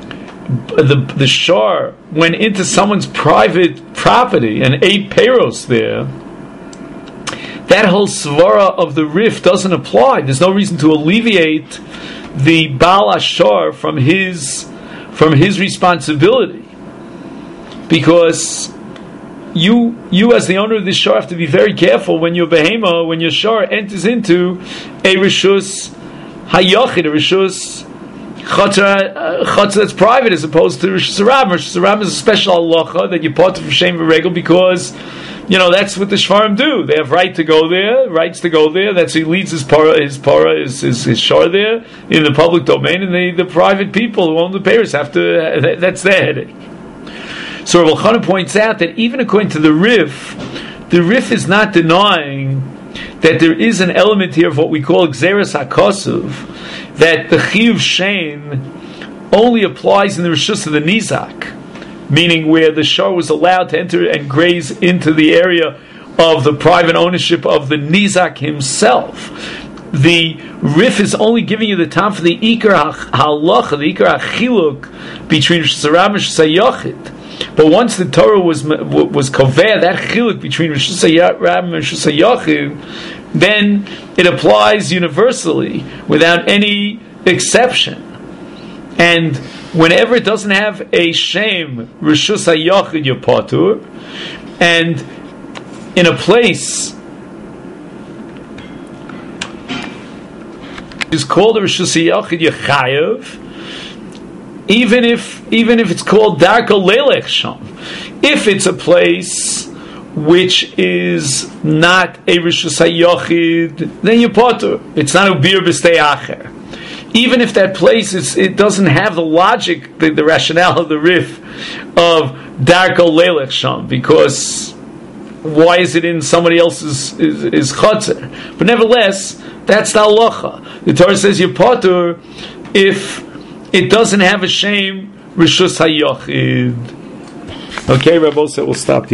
Speaker 1: shor went into someone's private property and ate peros there, that whole svara of the Rif doesn't apply. There's no reason to alleviate the Baal HaShor from his responsibility, because you as the owner of this shor have to be very careful when your behema, when your shor enters into a reshus hayochid, a reshus chotzer that's private, as opposed to reshus harabim. Reshus harabim is a special halacha that you part from shem v'regel, because that's what the shvarim do. They have rights to go there. That's he leads his shor there in the public domain, and the private people who own the peiros have to. That's their headache. So Rabbi Chanan points out that even according to the Rif is not denying that there is an element here of what we call Gzeres HaKosuv, that the Chiyuv Shein only applies in the Reshus of the Nizak, meaning where the shor was allowed to enter and graze into the area of the private ownership of the Nizak himself. The Rif is only giving you the time for the Ikar HaLacha, the Ikar HaChiluk between Reshus harabim and Reshus hayochid. But once the Torah was koveh, that chiluk between Reshus harabim and Reshus hayochid, then it applies universally without any exception. And whenever it doesn't have a shem Reshus hayochid, you're patur, and in a place is called a Reshus hayochid, you're chayav. Even if it's called Darko Lelech Sham, if it's a place which is not a Reshus hayochid, then you potter. It's not Ubir b'stei acher. even if that place it doesn't have the logic, the rationale of the Rif of Darko Lelech Sham, because why is it in somebody else's is Chotzer? But nevertheless, that's the halacha. The Torah says you're potur if it doesn't have a shame Rishus Hayachid. Okay, Rabbi, we'll stop here.